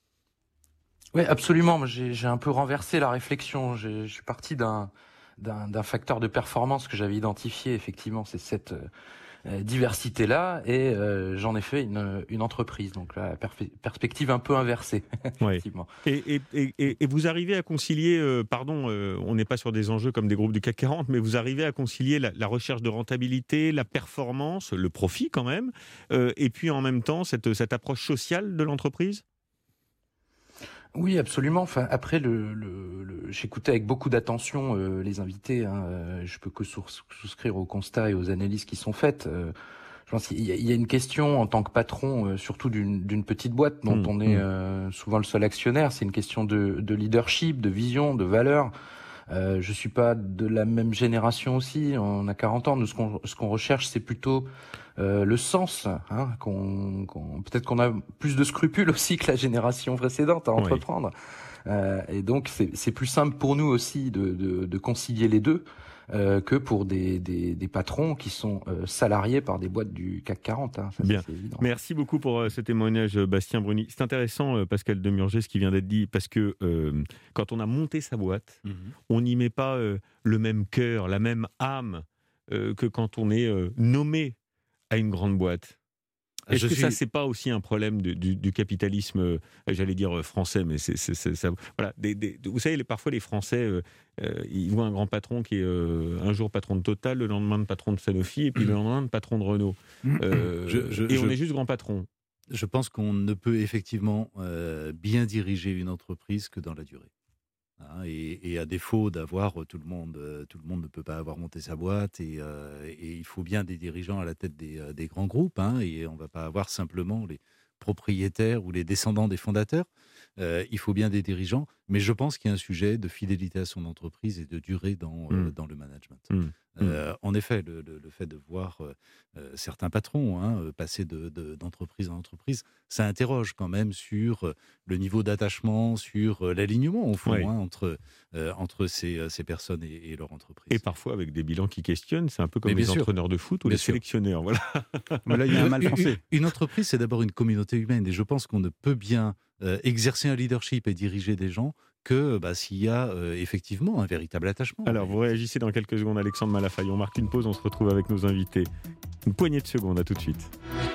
Oui, absolument. J'ai, j'ai un peu renversé la réflexion. J'ai, je suis parti d'un, d'un, d'un facteur de performance que j'avais identifié, effectivement, c'est cette euh, diversité-là, et euh, j'en ai fait une, une entreprise. Donc la perf- perspective un peu inversée, effectivement. Ouais. Et, et, et, et vous arrivez à concilier, euh, pardon, euh, on n'est pas sur des enjeux comme des groupes du C A C quarante, mais vous arrivez à concilier la, la recherche de rentabilité, la performance, le profit quand même, euh, et puis en même temps cette, cette approche sociale de l'entreprise ? Oui, absolument. Enfin, après, le, le, le, j'écoutais avec beaucoup d'attention euh, les invités. Hein. Euh, je peux que souscrire aux constats et aux analyses qui sont faites. Euh, je pense qu'il y a, il y a une question en tant que patron, euh, surtout d'une, d'une petite boîte dont mmh, on est euh, souvent le seul actionnaire. C'est une question de, de leadership, de vision, de valeur. Euh, je suis pas de la même génération aussi. On a quarante ans. Nous, ce qu'on, ce qu'on recherche, c'est plutôt euh, le sens. Hein, qu'on, qu'on, peut-être qu'on a plus de scrupules aussi que la génération précédente à entreprendre. Oui. Euh, et donc, c'est, c'est plus simple pour nous aussi de, de, de concilier les deux euh, que pour des, des, des patrons qui sont euh, salariés par des boîtes du C A C quarante. Hein, ça, bien. C'est évident. Merci beaucoup pour euh, ce témoignage, Bastien Bruni. C'est intéressant, euh, Pascal Demurger, ce qui vient d'être dit, parce que euh, quand on a monté sa boîte, mm-hmm. on n'y met pas euh, le même cœur, la même âme euh, que quand on est euh, nommé à une grande boîte. Est-ce je que suis... ça, c'est pas aussi un problème de, du, du capitalisme, euh, j'allais dire français, mais c'est, c'est, c'est ça. Voilà, des, des, vous savez, les, parfois les Français, euh, euh, ils voient un grand patron qui est euh, un jour patron de Total, le lendemain de patron de Sanofi, et puis le lendemain de patron de Renault. Euh, je, je, et on je, est juste grand patron. Je pense qu'on ne peut effectivement euh, bien diriger une entreprise que dans la durée. Hein, et, et à défaut d'avoir tout le monde, euh, tout le monde ne peut pas avoir monté sa boîte et, euh, et il faut bien des dirigeants à la tête des, euh, des grands groupes. Hein, et on ne va pas avoir simplement les propriétaires ou les descendants des fondateurs. Euh, il faut bien des dirigeants, mais je pense qu'il y a un sujet de fidélité à son entreprise et de durée dans, mmh. euh, dans le management. Mmh. Euh, en effet, le, le, le fait de voir euh, certains patrons hein, passer de, de, d'entreprise en entreprise, ça interroge quand même sur le niveau d'attachement, sur l'alignement au fond oui. hein, entre, euh, entre ces, ces personnes et, et leur entreprise. Et parfois avec des bilans qui questionnent, c'est un peu comme les sûr. entraîneurs de foot ou bien les sûr. sélectionneurs. Voilà. Mais là, il y a un mal français. Une, une entreprise, c'est d'abord une communauté humaine et je pense qu'on ne peut bien euh, exercer un leadership et diriger des gens que bah, s'il y a euh, effectivement un véritable attachement. Alors, vous réagissez dans quelques secondes, Alexandre Malafaille. On marque une pause, on se retrouve avec nos invités. Une poignée de secondes, à tout de suite.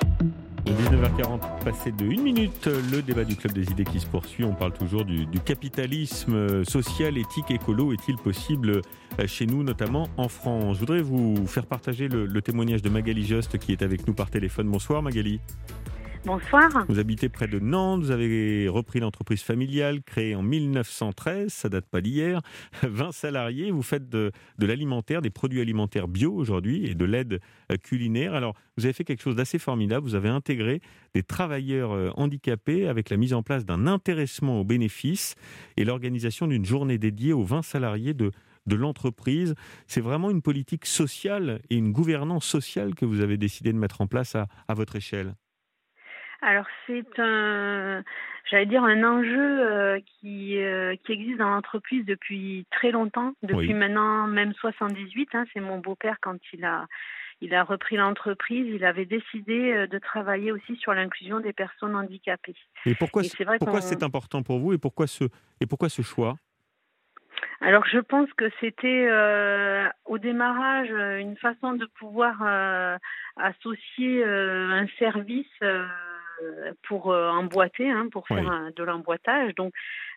dix-neuf heures quarante, passé de une minute, le débat du Club des idées qui se poursuit. On parle toujours du, du capitalisme social, éthique, écolo. Est-il possible chez nous, notamment en France ? Je voudrais vous faire partager le, le témoignage de Magali Jost qui est avec nous par téléphone. Bonsoir Magali. Bonsoir. Vous habitez près de Nantes, vous avez repris l'entreprise familiale créée en mille neuf cent treize, ça date pas d'hier, vingt salariés, vous faites de, de l'alimentaire, des produits alimentaires bio aujourd'hui et de l'aide culinaire. Alors, vous avez fait quelque chose d'assez formidable, vous avez intégré des travailleurs handicapés avec la mise en place d'un intéressement aux bénéfices et l'organisation d'une journée dédiée aux vingt salariés de, de l'entreprise. C'est vraiment une politique sociale et une gouvernance sociale que vous avez décidé de mettre en place à, à votre échelle. Alors c'est un, j'allais dire un enjeu euh, qui euh, qui existe dans l'entreprise depuis très longtemps, depuis oui. maintenant même soixante-dix-huit. Hein, c'est mon beau-père quand il a il a repris l'entreprise, il avait décidé de travailler aussi sur l'inclusion des personnes handicapées. Et pourquoi et c'est, vrai pourquoi c'est important pour vous et pourquoi ce et pourquoi ce choix? Alors je pense que c'était euh, au démarrage une façon de pouvoir euh, associer euh, un service euh, pour euh, emboîter, hein, pour faire oui. un, de l'emboîtage, donc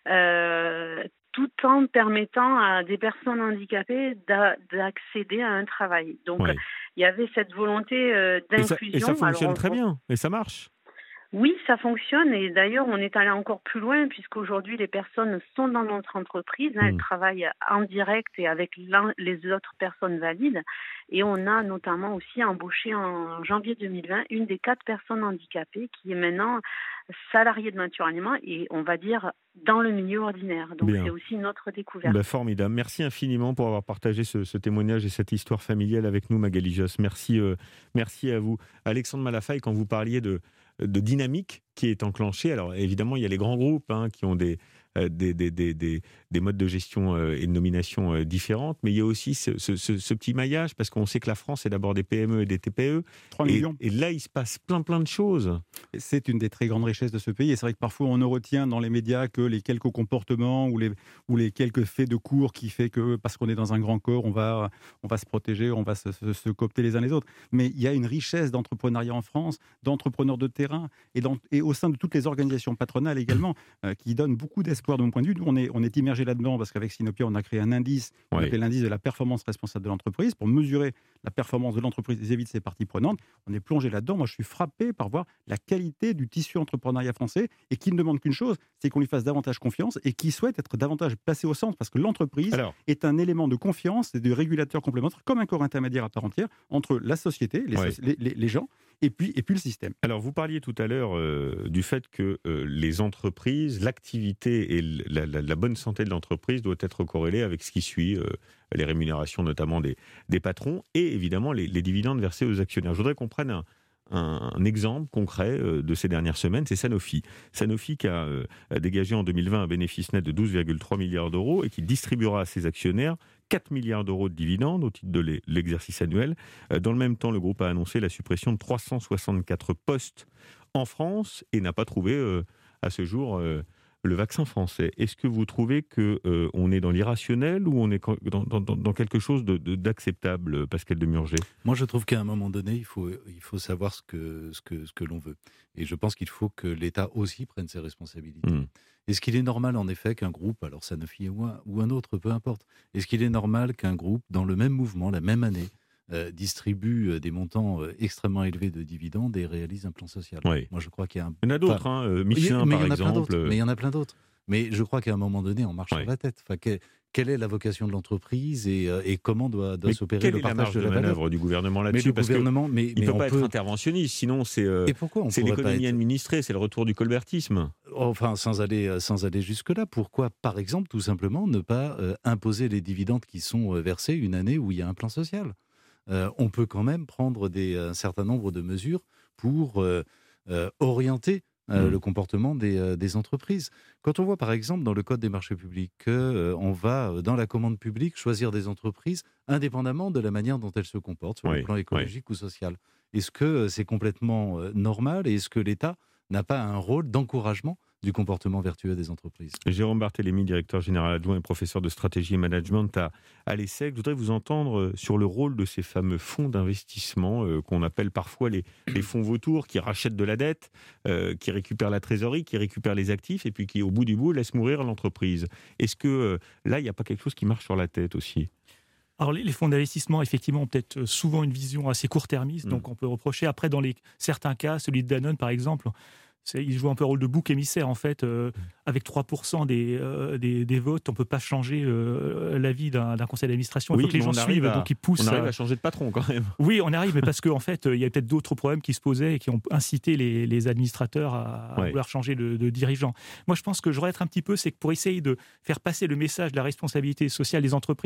euh, tout en permettant à des personnes handicapées d'a, d'accéder à un travail. Donc oui. il y avait cette volonté euh, d'inclusion. Et ça, et ça fonctionne Alors, très bien, et ça marche. Oui, ça fonctionne et d'ailleurs on est allé encore plus loin puisqu'aujourd'hui les personnes sont dans notre entreprise, hein, mmh. elles travaillent en direct et avec les autres personnes valides et on a notamment aussi embauché en janvier deux mille vingt une des quatre personnes handicapées qui est maintenant salariée de Nature Aliments et on va dire dans le milieu ordinaire. Donc Bien. C'est aussi une autre découverte. Bah, formidable. Merci infiniment pour avoir partagé ce, ce témoignage et cette histoire familiale avec nous, Magali Josse. Merci, euh, merci à vous. Alexandre Malafaille, quand vous parliez de de dynamique qui est enclenchée. Alors évidemment, il y a les grands groupes hein, qui ont des, euh, des, des, des, des, des modes de gestion euh, et de nomination euh, différentes, mais il y a aussi ce, ce, ce, ce petit maillage, parce qu'on sait que la France, c'est d'abord des P M E et des T P E. trois et, millions. Et là, il se passe plein plein de choses. C'est une des très grandes richesses de ce pays, et c'est vrai que parfois on ne retient dans les médias que les quelques comportements ou les, ou les quelques faits de cours qui fait que, parce qu'on est dans un grand corps, on va, on va se protéger, on va se, se, se coopter les uns les autres. Mais il y a une richesse d'entrepreneuriat en France, d'entrepreneurs de terrain, et, dans, et au sein de toutes les organisations patronales également, euh, qui donnent beaucoup d'espoir de mon point de vue. Nous, on est, on est immergé là-dedans parce qu'avec Sinopia, on a créé un indice, on oui. appelle l'indice de la performance responsable de l'entreprise, pour mesurer la performance de l'entreprise vis-à-vis de ses parties prenantes. On est plongé là-dedans. Moi, je suis frappé par voir la qualité du tissu entrepreneuriat français et qui ne demande qu'une chose, c'est qu'on lui fasse davantage confiance et qui souhaite être davantage placé au centre parce que l'entreprise Alors, est un élément de confiance et de régulateur complémentaire, comme un corps intermédiaire à part entière entre la société, les, oui. so- les, les, les gens, et puis, et puis le système. Alors, vous parliez tout à l'heure euh, du fait que euh, les entreprises, l'activité et la, la, la bonne santé de l'entreprise doit être corrélée avec ce qui suit, euh, les rémunérations notamment des, des patrons et évidemment les, les dividendes versés aux actionnaires. Je voudrais qu'on prenne un, un, un exemple concret euh, de ces dernières semaines, c'est Sanofi. Sanofi qui a euh, dégagé en deux mille vingt un bénéfice net de douze virgule trois milliards d'euros et qui distribuera à ses actionnaires quatre milliards d'euros de dividendes au titre de l'exercice annuel. Dans le même temps, le groupe a annoncé la suppression de trois cent soixante-quatre postes en France et n'a pas trouvé euh, à ce jour euh, le vaccin français. Est-ce que vous trouvez qu'on euh, est dans l'irrationnel ou on est dans, dans, dans quelque chose de, de, d'acceptable, Pascal Demurger ? Moi, je trouve qu'à un moment donné, il faut, il faut savoir ce que, ce, que, ce que l'on veut. Et je pense qu'il faut que l'État aussi prenne ses responsabilités. Mmh. Est-ce qu'il est normal, en effet, qu'un groupe, alors Sanofi ou un, ou un autre, peu importe, est-ce qu'il est normal qu'un groupe, dans le même mouvement, la même année, euh, distribue euh, des montants euh, extrêmement élevés de dividendes et réalise un plan social ? Oui. Moi, je crois qu'il y a un... Il y en a d'autres, enfin, hein, euh, Michelin, mais par il y en a exemple. Plein mais il y en a plein d'autres. Mais je crois qu'à un moment donné, on marche oui. sur la tête. Enfin, que, quelle est la vocation de l'entreprise et, euh, et comment doit, doit s'opérer le partage de la, de la manœuvre du gouvernement là-dessus? Mais le parce gouvernement, mais, il ne mais peut pas peut... être interventionniste, sinon c'est, euh, c'est l'économie être... administrée, c'est le retour du colbertisme. Enfin, sans aller, sans aller jusque-là, pourquoi, par exemple, tout simplement, ne pas euh, imposer les dividendes qui sont euh, versés une année où il y a un plan social ? euh, On peut quand même prendre des, un certain nombre de mesures pour euh, euh, orienter Euh, mmh. le comportement des, euh, des entreprises. Quand on voit par exemple dans le Code des marchés publics qu'on euh, va dans la commande publique choisir des entreprises indépendamment de la manière dont elles se comportent sur oui, le plan écologique oui. ou social, est-ce que c'est complètement euh, normal et est-ce que l'État n'a pas un rôle d'encouragement du comportement vertueux des entreprises? Jérôme Barthélémy, directeur général adjoint et professeur de stratégie et management à, à l'ESSEC. Je voudrais vous entendre sur le rôle de ces fameux fonds d'investissement euh, qu'on appelle parfois les, les fonds vautours, qui rachètent de la dette, euh, qui récupèrent la trésorerie, qui récupèrent les actifs et puis qui, au bout du bout, laissent mourir l'entreprise. Est-ce que euh, là, il n'y a pas quelque chose qui marche sur la tête aussi ? Alors, les fonds d'investissement, effectivement, ont peut-être souvent une vision assez court-termiste, mmh. donc on peut reprocher. Après, dans les, certains cas, celui de Danone, par exemple, c'est, il joue un peu un rôle de bouc émissaire, en fait. Euh, avec trois pour cent des, euh, des, des votes, on ne peut pas changer euh, l'avis d'un, d'un conseil d'administration. Il oui, faut que les gens suivent, à, donc ils poussent. On arrive à changer de patron, quand même. Oui, on arrive, mais parce qu'en en fait, il y a peut-être d'autres problèmes qui se posaient et qui ont incité les, les administrateurs à, à ouais. vouloir changer de, de dirigeant. Moi, je pense que je voudrais être un petit peu, c'est que pour essayer de faire passer le message de la responsabilité sociale des entreprises,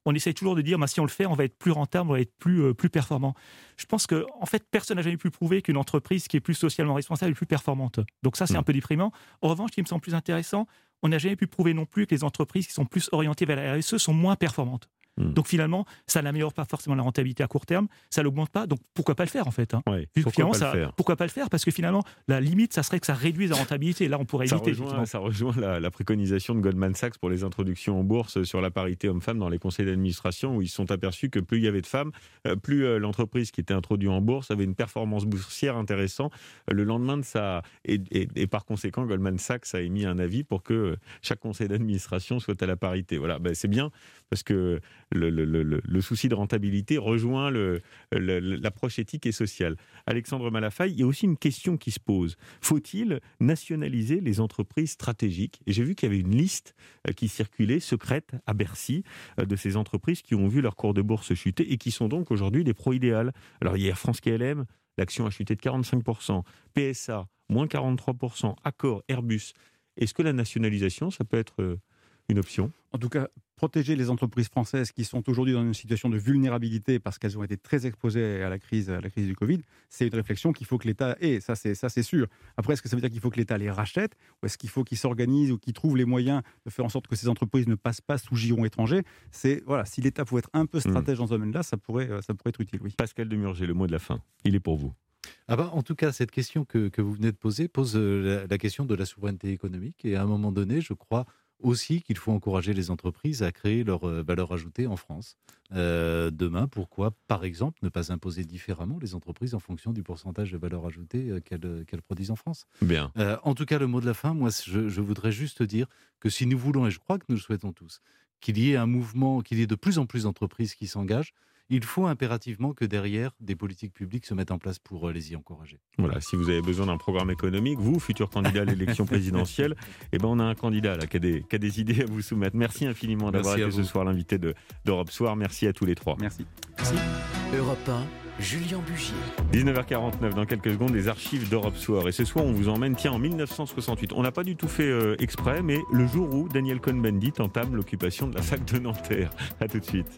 on essaye toujours de dire, bah, si on le fait, on va être plus rentable, on va être plus, euh, plus performant. Je pense que, en fait, personne n'a jamais pu prouver qu'une entreprise qui est plus socialement responsable est plus performante. Donc ça, c'est mmh. un peu déprimant. En revanche, ce qui me semble plus intéressant, on n'a jamais pu prouver non plus que les entreprises qui sont plus orientées vers la R S E sont moins performantes. Mmh. Donc finalement, ça n'améliore pas forcément la rentabilité à court terme, ça ne l'augmente pas, donc pourquoi pas le faire en fait hein. ouais, Vu que pourquoi, pas ça, le faire pourquoi pas le faire Parce que finalement, la limite, ça serait que ça réduise la rentabilité. Là, on pourrait ça éviter. Rejoint, ça rejoint la, la préconisation de Goldman Sachs pour les introductions en bourse sur la parité homme-femme dans les conseils d'administration, où ils se sont aperçus que plus il y avait de femmes, plus euh, l'entreprise qui était introduite en bourse avait une performance boursière intéressante. Le lendemain de ça, et, et, et par conséquent, Goldman Sachs a émis un avis pour que chaque conseil d'administration soit à la parité. Voilà, ben, c'est bien parce que le, le, le, le souci de rentabilité rejoint le, le, l'approche éthique et sociale. Alexandre Malafaille, il y a aussi une question qui se pose. Faut-il nationaliser les entreprises stratégiques ? Et j'ai vu qu'il y avait une liste qui circulait, secrète, à Bercy, de ces entreprises qui ont vu leur cours de bourse chuter et qui sont donc aujourd'hui des pro-idéales. Alors il y a Air France K L M, l'action a chuté de quarante-cinq pour cent, P S A, moins quarante-trois pour cent, Accor, Airbus. Est-ce que la nationalisation, ça peut être une option ? En tout cas, protéger les entreprises françaises qui sont aujourd'hui dans une situation de vulnérabilité parce qu'elles ont été très exposées à la crise, à la crise du Covid, c'est une réflexion qu'il faut que l'État ait. Ça, c'est, ça, c'est sûr. Après, est-ce que ça veut dire qu'il faut que l'État les rachète ou est-ce qu'il faut qu'il s'organise ou qu'il trouve les moyens de faire en sorte que ces entreprises ne passent pas sous giron étranger ? C'est, voilà, si l'État pouvait être un peu stratège mmh. dans ce domaine-là, ça pourrait, ça pourrait être utile, oui. Pascal Demurger, le mot de la fin, il est pour vous. Ah bah, en tout cas, cette question que, que vous venez de poser pose la, la question de la souveraineté économique. Et à un moment donné, je crois aussi qu'il faut encourager les entreprises à créer leur euh, valeur ajoutée en France. Euh, demain, pourquoi, par exemple, ne pas imposer différemment les entreprises en fonction du pourcentage de valeur ajoutée euh, qu'elles, qu'elles produisent en France ? Bien. Euh, en tout cas, le mot de la fin, moi, je, je voudrais juste dire que si nous voulons, et je crois que nous le souhaitons tous, qu'il y ait un mouvement, qu'il y ait de plus en plus d'entreprises qui s'engagent, il faut impérativement que derrière, des politiques publiques se mettent en place pour les y encourager. Voilà, si vous avez besoin d'un programme économique, vous, futur candidat à l'élection présidentielle, eh ben on a un candidat là, qui, a des, qui a des idées à vous soumettre. Merci infiniment d'avoir Merci été ce soir l'invité de, d'Europe Soir. Merci à tous les trois. Merci. Merci. Europe un, Julien Bugier. dix-neuf heures quarante-neuf, dans quelques secondes, les archives d'Europe Soir. Et ce soir, on vous emmène, tiens, en dix-neuf cent soixante-huit. On n'a pas du tout fait euh, exprès, mais le jour où Daniel Cohn-Bendit entame l'occupation de la fac de Nanterre. À tout de suite.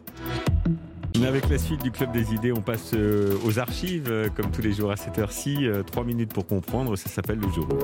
Mais avec la suite du Club des idées, on passe euh, aux archives, euh, comme tous les jours à cette heure-ci. Euh, trois minutes pour comprendre, ça s'appelle le jour.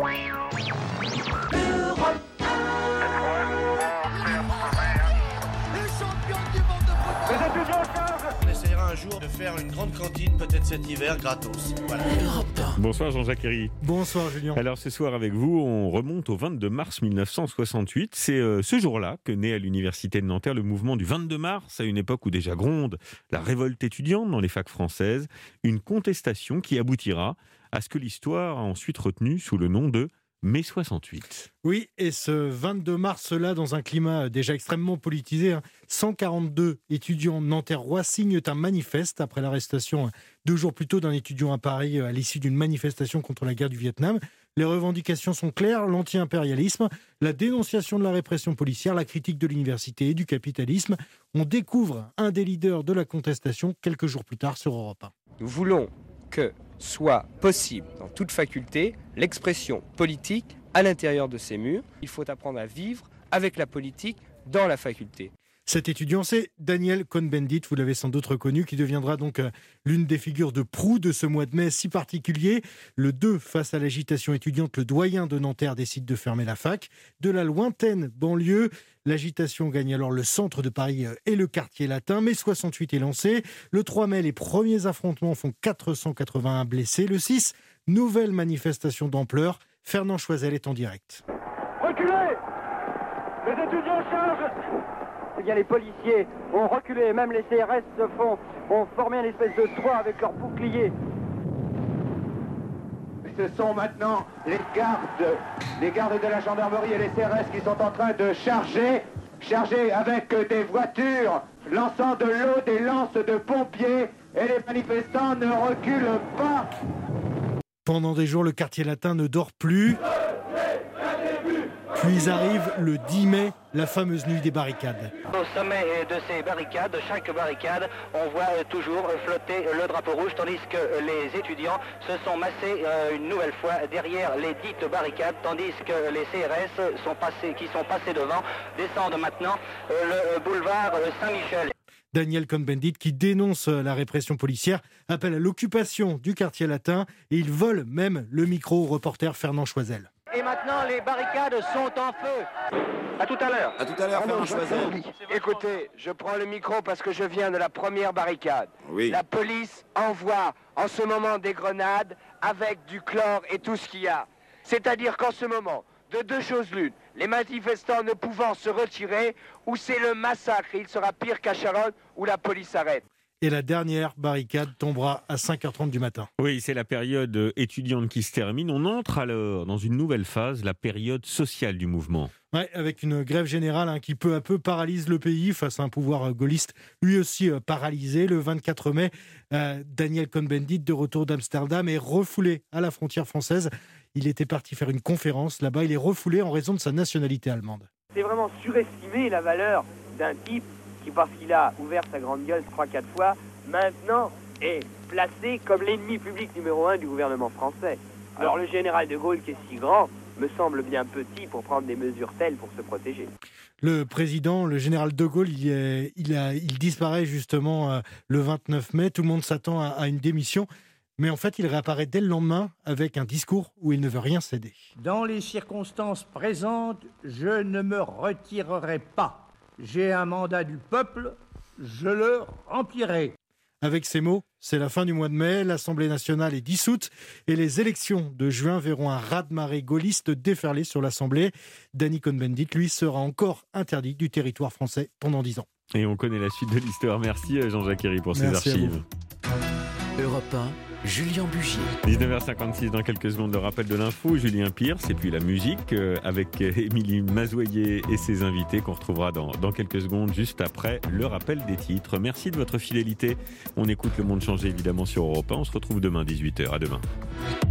On essaiera un jour de faire une grande cantine, peut-être cet hiver, gratos. Voilà. Bonsoir Jean-Jacques Herry. Bonsoir Julien. Alors ce soir avec vous, on remonte au vingt-deux mars mille neuf cent soixante-huit. C'est euh, ce jour-là que naît à l'université de Nanterre le mouvement du vingt-deux mars, à une époque où déjà gronde la révolte étudiante dans les facs françaises. Une contestation qui aboutira à ce que l'histoire a ensuite retenu sous le nom de mai soixante-huit. Oui, et ce vingt-deux mars-là, dans un climat déjà extrêmement politisé, hein, cent quarante-deux étudiants nanterrois signent un manifeste après l'arrestation deux jours plus tôt d'un étudiant à Paris à l'issue d'une manifestation contre la guerre du Vietnam. Les revendications sont claires, l'anti-impérialisme, la dénonciation de la répression policière, la critique de l'université et du capitalisme. On découvre un des leaders de la contestation quelques jours plus tard sur Europe un. Nous voulons que soit possible dans toute faculté l'expression politique à l'intérieur de ces murs. Il faut apprendre à vivre avec la politique dans la faculté. Cet étudiant, c'est Daniel Cohn-Bendit, vous l'avez sans doute reconnu, qui deviendra donc euh, l'une des figures de proue de ce mois de mai si particulier. Le deux, face à l'agitation étudiante, le doyen de Nanterre décide de fermer la fac. De la lointaine banlieue, l'agitation gagne alors le centre de Paris et le quartier latin. Mai soixante-huit est lancé. Le trois mai, les premiers affrontements font quatre cent quatre-vingt-un blessés. Le six, nouvelle manifestation d'ampleur. Fernand Choisel est en direct. Reculez ! Les étudiants chargent ! Eh bien, les policiers ont reculé, même les C R S se font, ont formé une espèce de toit avec leurs boucliers. Ce sont maintenant les gardes, les gardes de la gendarmerie et les C R S qui sont en train de charger, charger avec des voitures, lançant de l'eau, des lances de pompiers, et les manifestants ne reculent pas. Pendant des jours, le quartier latin ne dort plus. Puis arrive le dix mai, la fameuse nuit des barricades. Au sommet de ces barricades, chaque barricade, on voit toujours flotter le drapeau rouge, tandis que les étudiants se sont massés une nouvelle fois derrière les dites barricades, tandis que les C R S sont passés, qui sont passés devant descendent maintenant le boulevard Saint-Michel. Daniel Cohn-Bendit, qui dénonce la répression policière, appelle à l'occupation du quartier latin et il vole même le micro au reporter Fernand Choisel. Et maintenant, les barricades sont en feu. À tout à l'heure. À tout à l'heure, Fernand Choisel. Écoutez, je prends le micro parce que je viens de la première barricade. Oui. La police envoie en ce moment des grenades avec du chlore et tout ce qu'il y a. C'est-à-dire qu'en ce moment, de deux choses l'une, les manifestants ne pouvant se retirer, ou c'est le massacre, il sera pire qu'à Charonne, où la police arrête. Et la dernière barricade tombera à cinq heures trente du matin. Oui, c'est la période étudiante qui se termine. On entre alors dans une nouvelle phase, la période sociale du mouvement. Ouais, avec une grève générale hein, qui peu à peu paralyse le pays face à un pouvoir gaulliste lui aussi euh, paralysé. Le vingt-quatre mai, euh, Daniel Cohn-Bendit, de retour d'Amsterdam, est refoulé à la frontière française. Il était parti faire une conférence là-bas. Il est refoulé en raison de sa nationalité allemande. C'est vraiment surestimer la valeur d'un type qui, parce qu'il a ouvert sa grande gueule trois quatre fois, maintenant est placé comme l'ennemi public numéro un du gouvernement français. Alors le général de Gaulle, qui est si grand, me semble bien petit pour prendre des mesures telles pour se protéger. Le président, le général de Gaulle, il, est, il, a, il disparaît justement euh, le vingt-neuf mai. Tout le monde s'attend à, à une démission. Mais en fait, il réapparaît dès le lendemain avec un discours où il ne veut rien céder. Dans les circonstances présentes, je ne me retirerai pas. J'ai un mandat du peuple, je le remplirai. Avec ces mots, c'est la fin du mois de mai, l'Assemblée nationale est dissoute et les élections de juin verront un raz-de-marée gaulliste déferler sur l'Assemblée. Daniel Cohn-Bendit, lui, sera encore interdit du territoire français pendant dix ans. Et on connaît la suite de l'histoire. Merci Jean-Jacques Herry pour Merci ces archives. Europe un, Julien Bugier. dix-neuf heures cinquante-six, dans quelques secondes, le rappel de l'info, Julien Pierce, et puis la musique euh, avec Émilie Mazoyer et ses invités qu'on retrouvera dans, dans quelques secondes, juste après le rappel des titres. Merci de votre fidélité. On écoute Le Monde changer évidemment sur Europe un. On se retrouve demain dix-huit heures. À demain.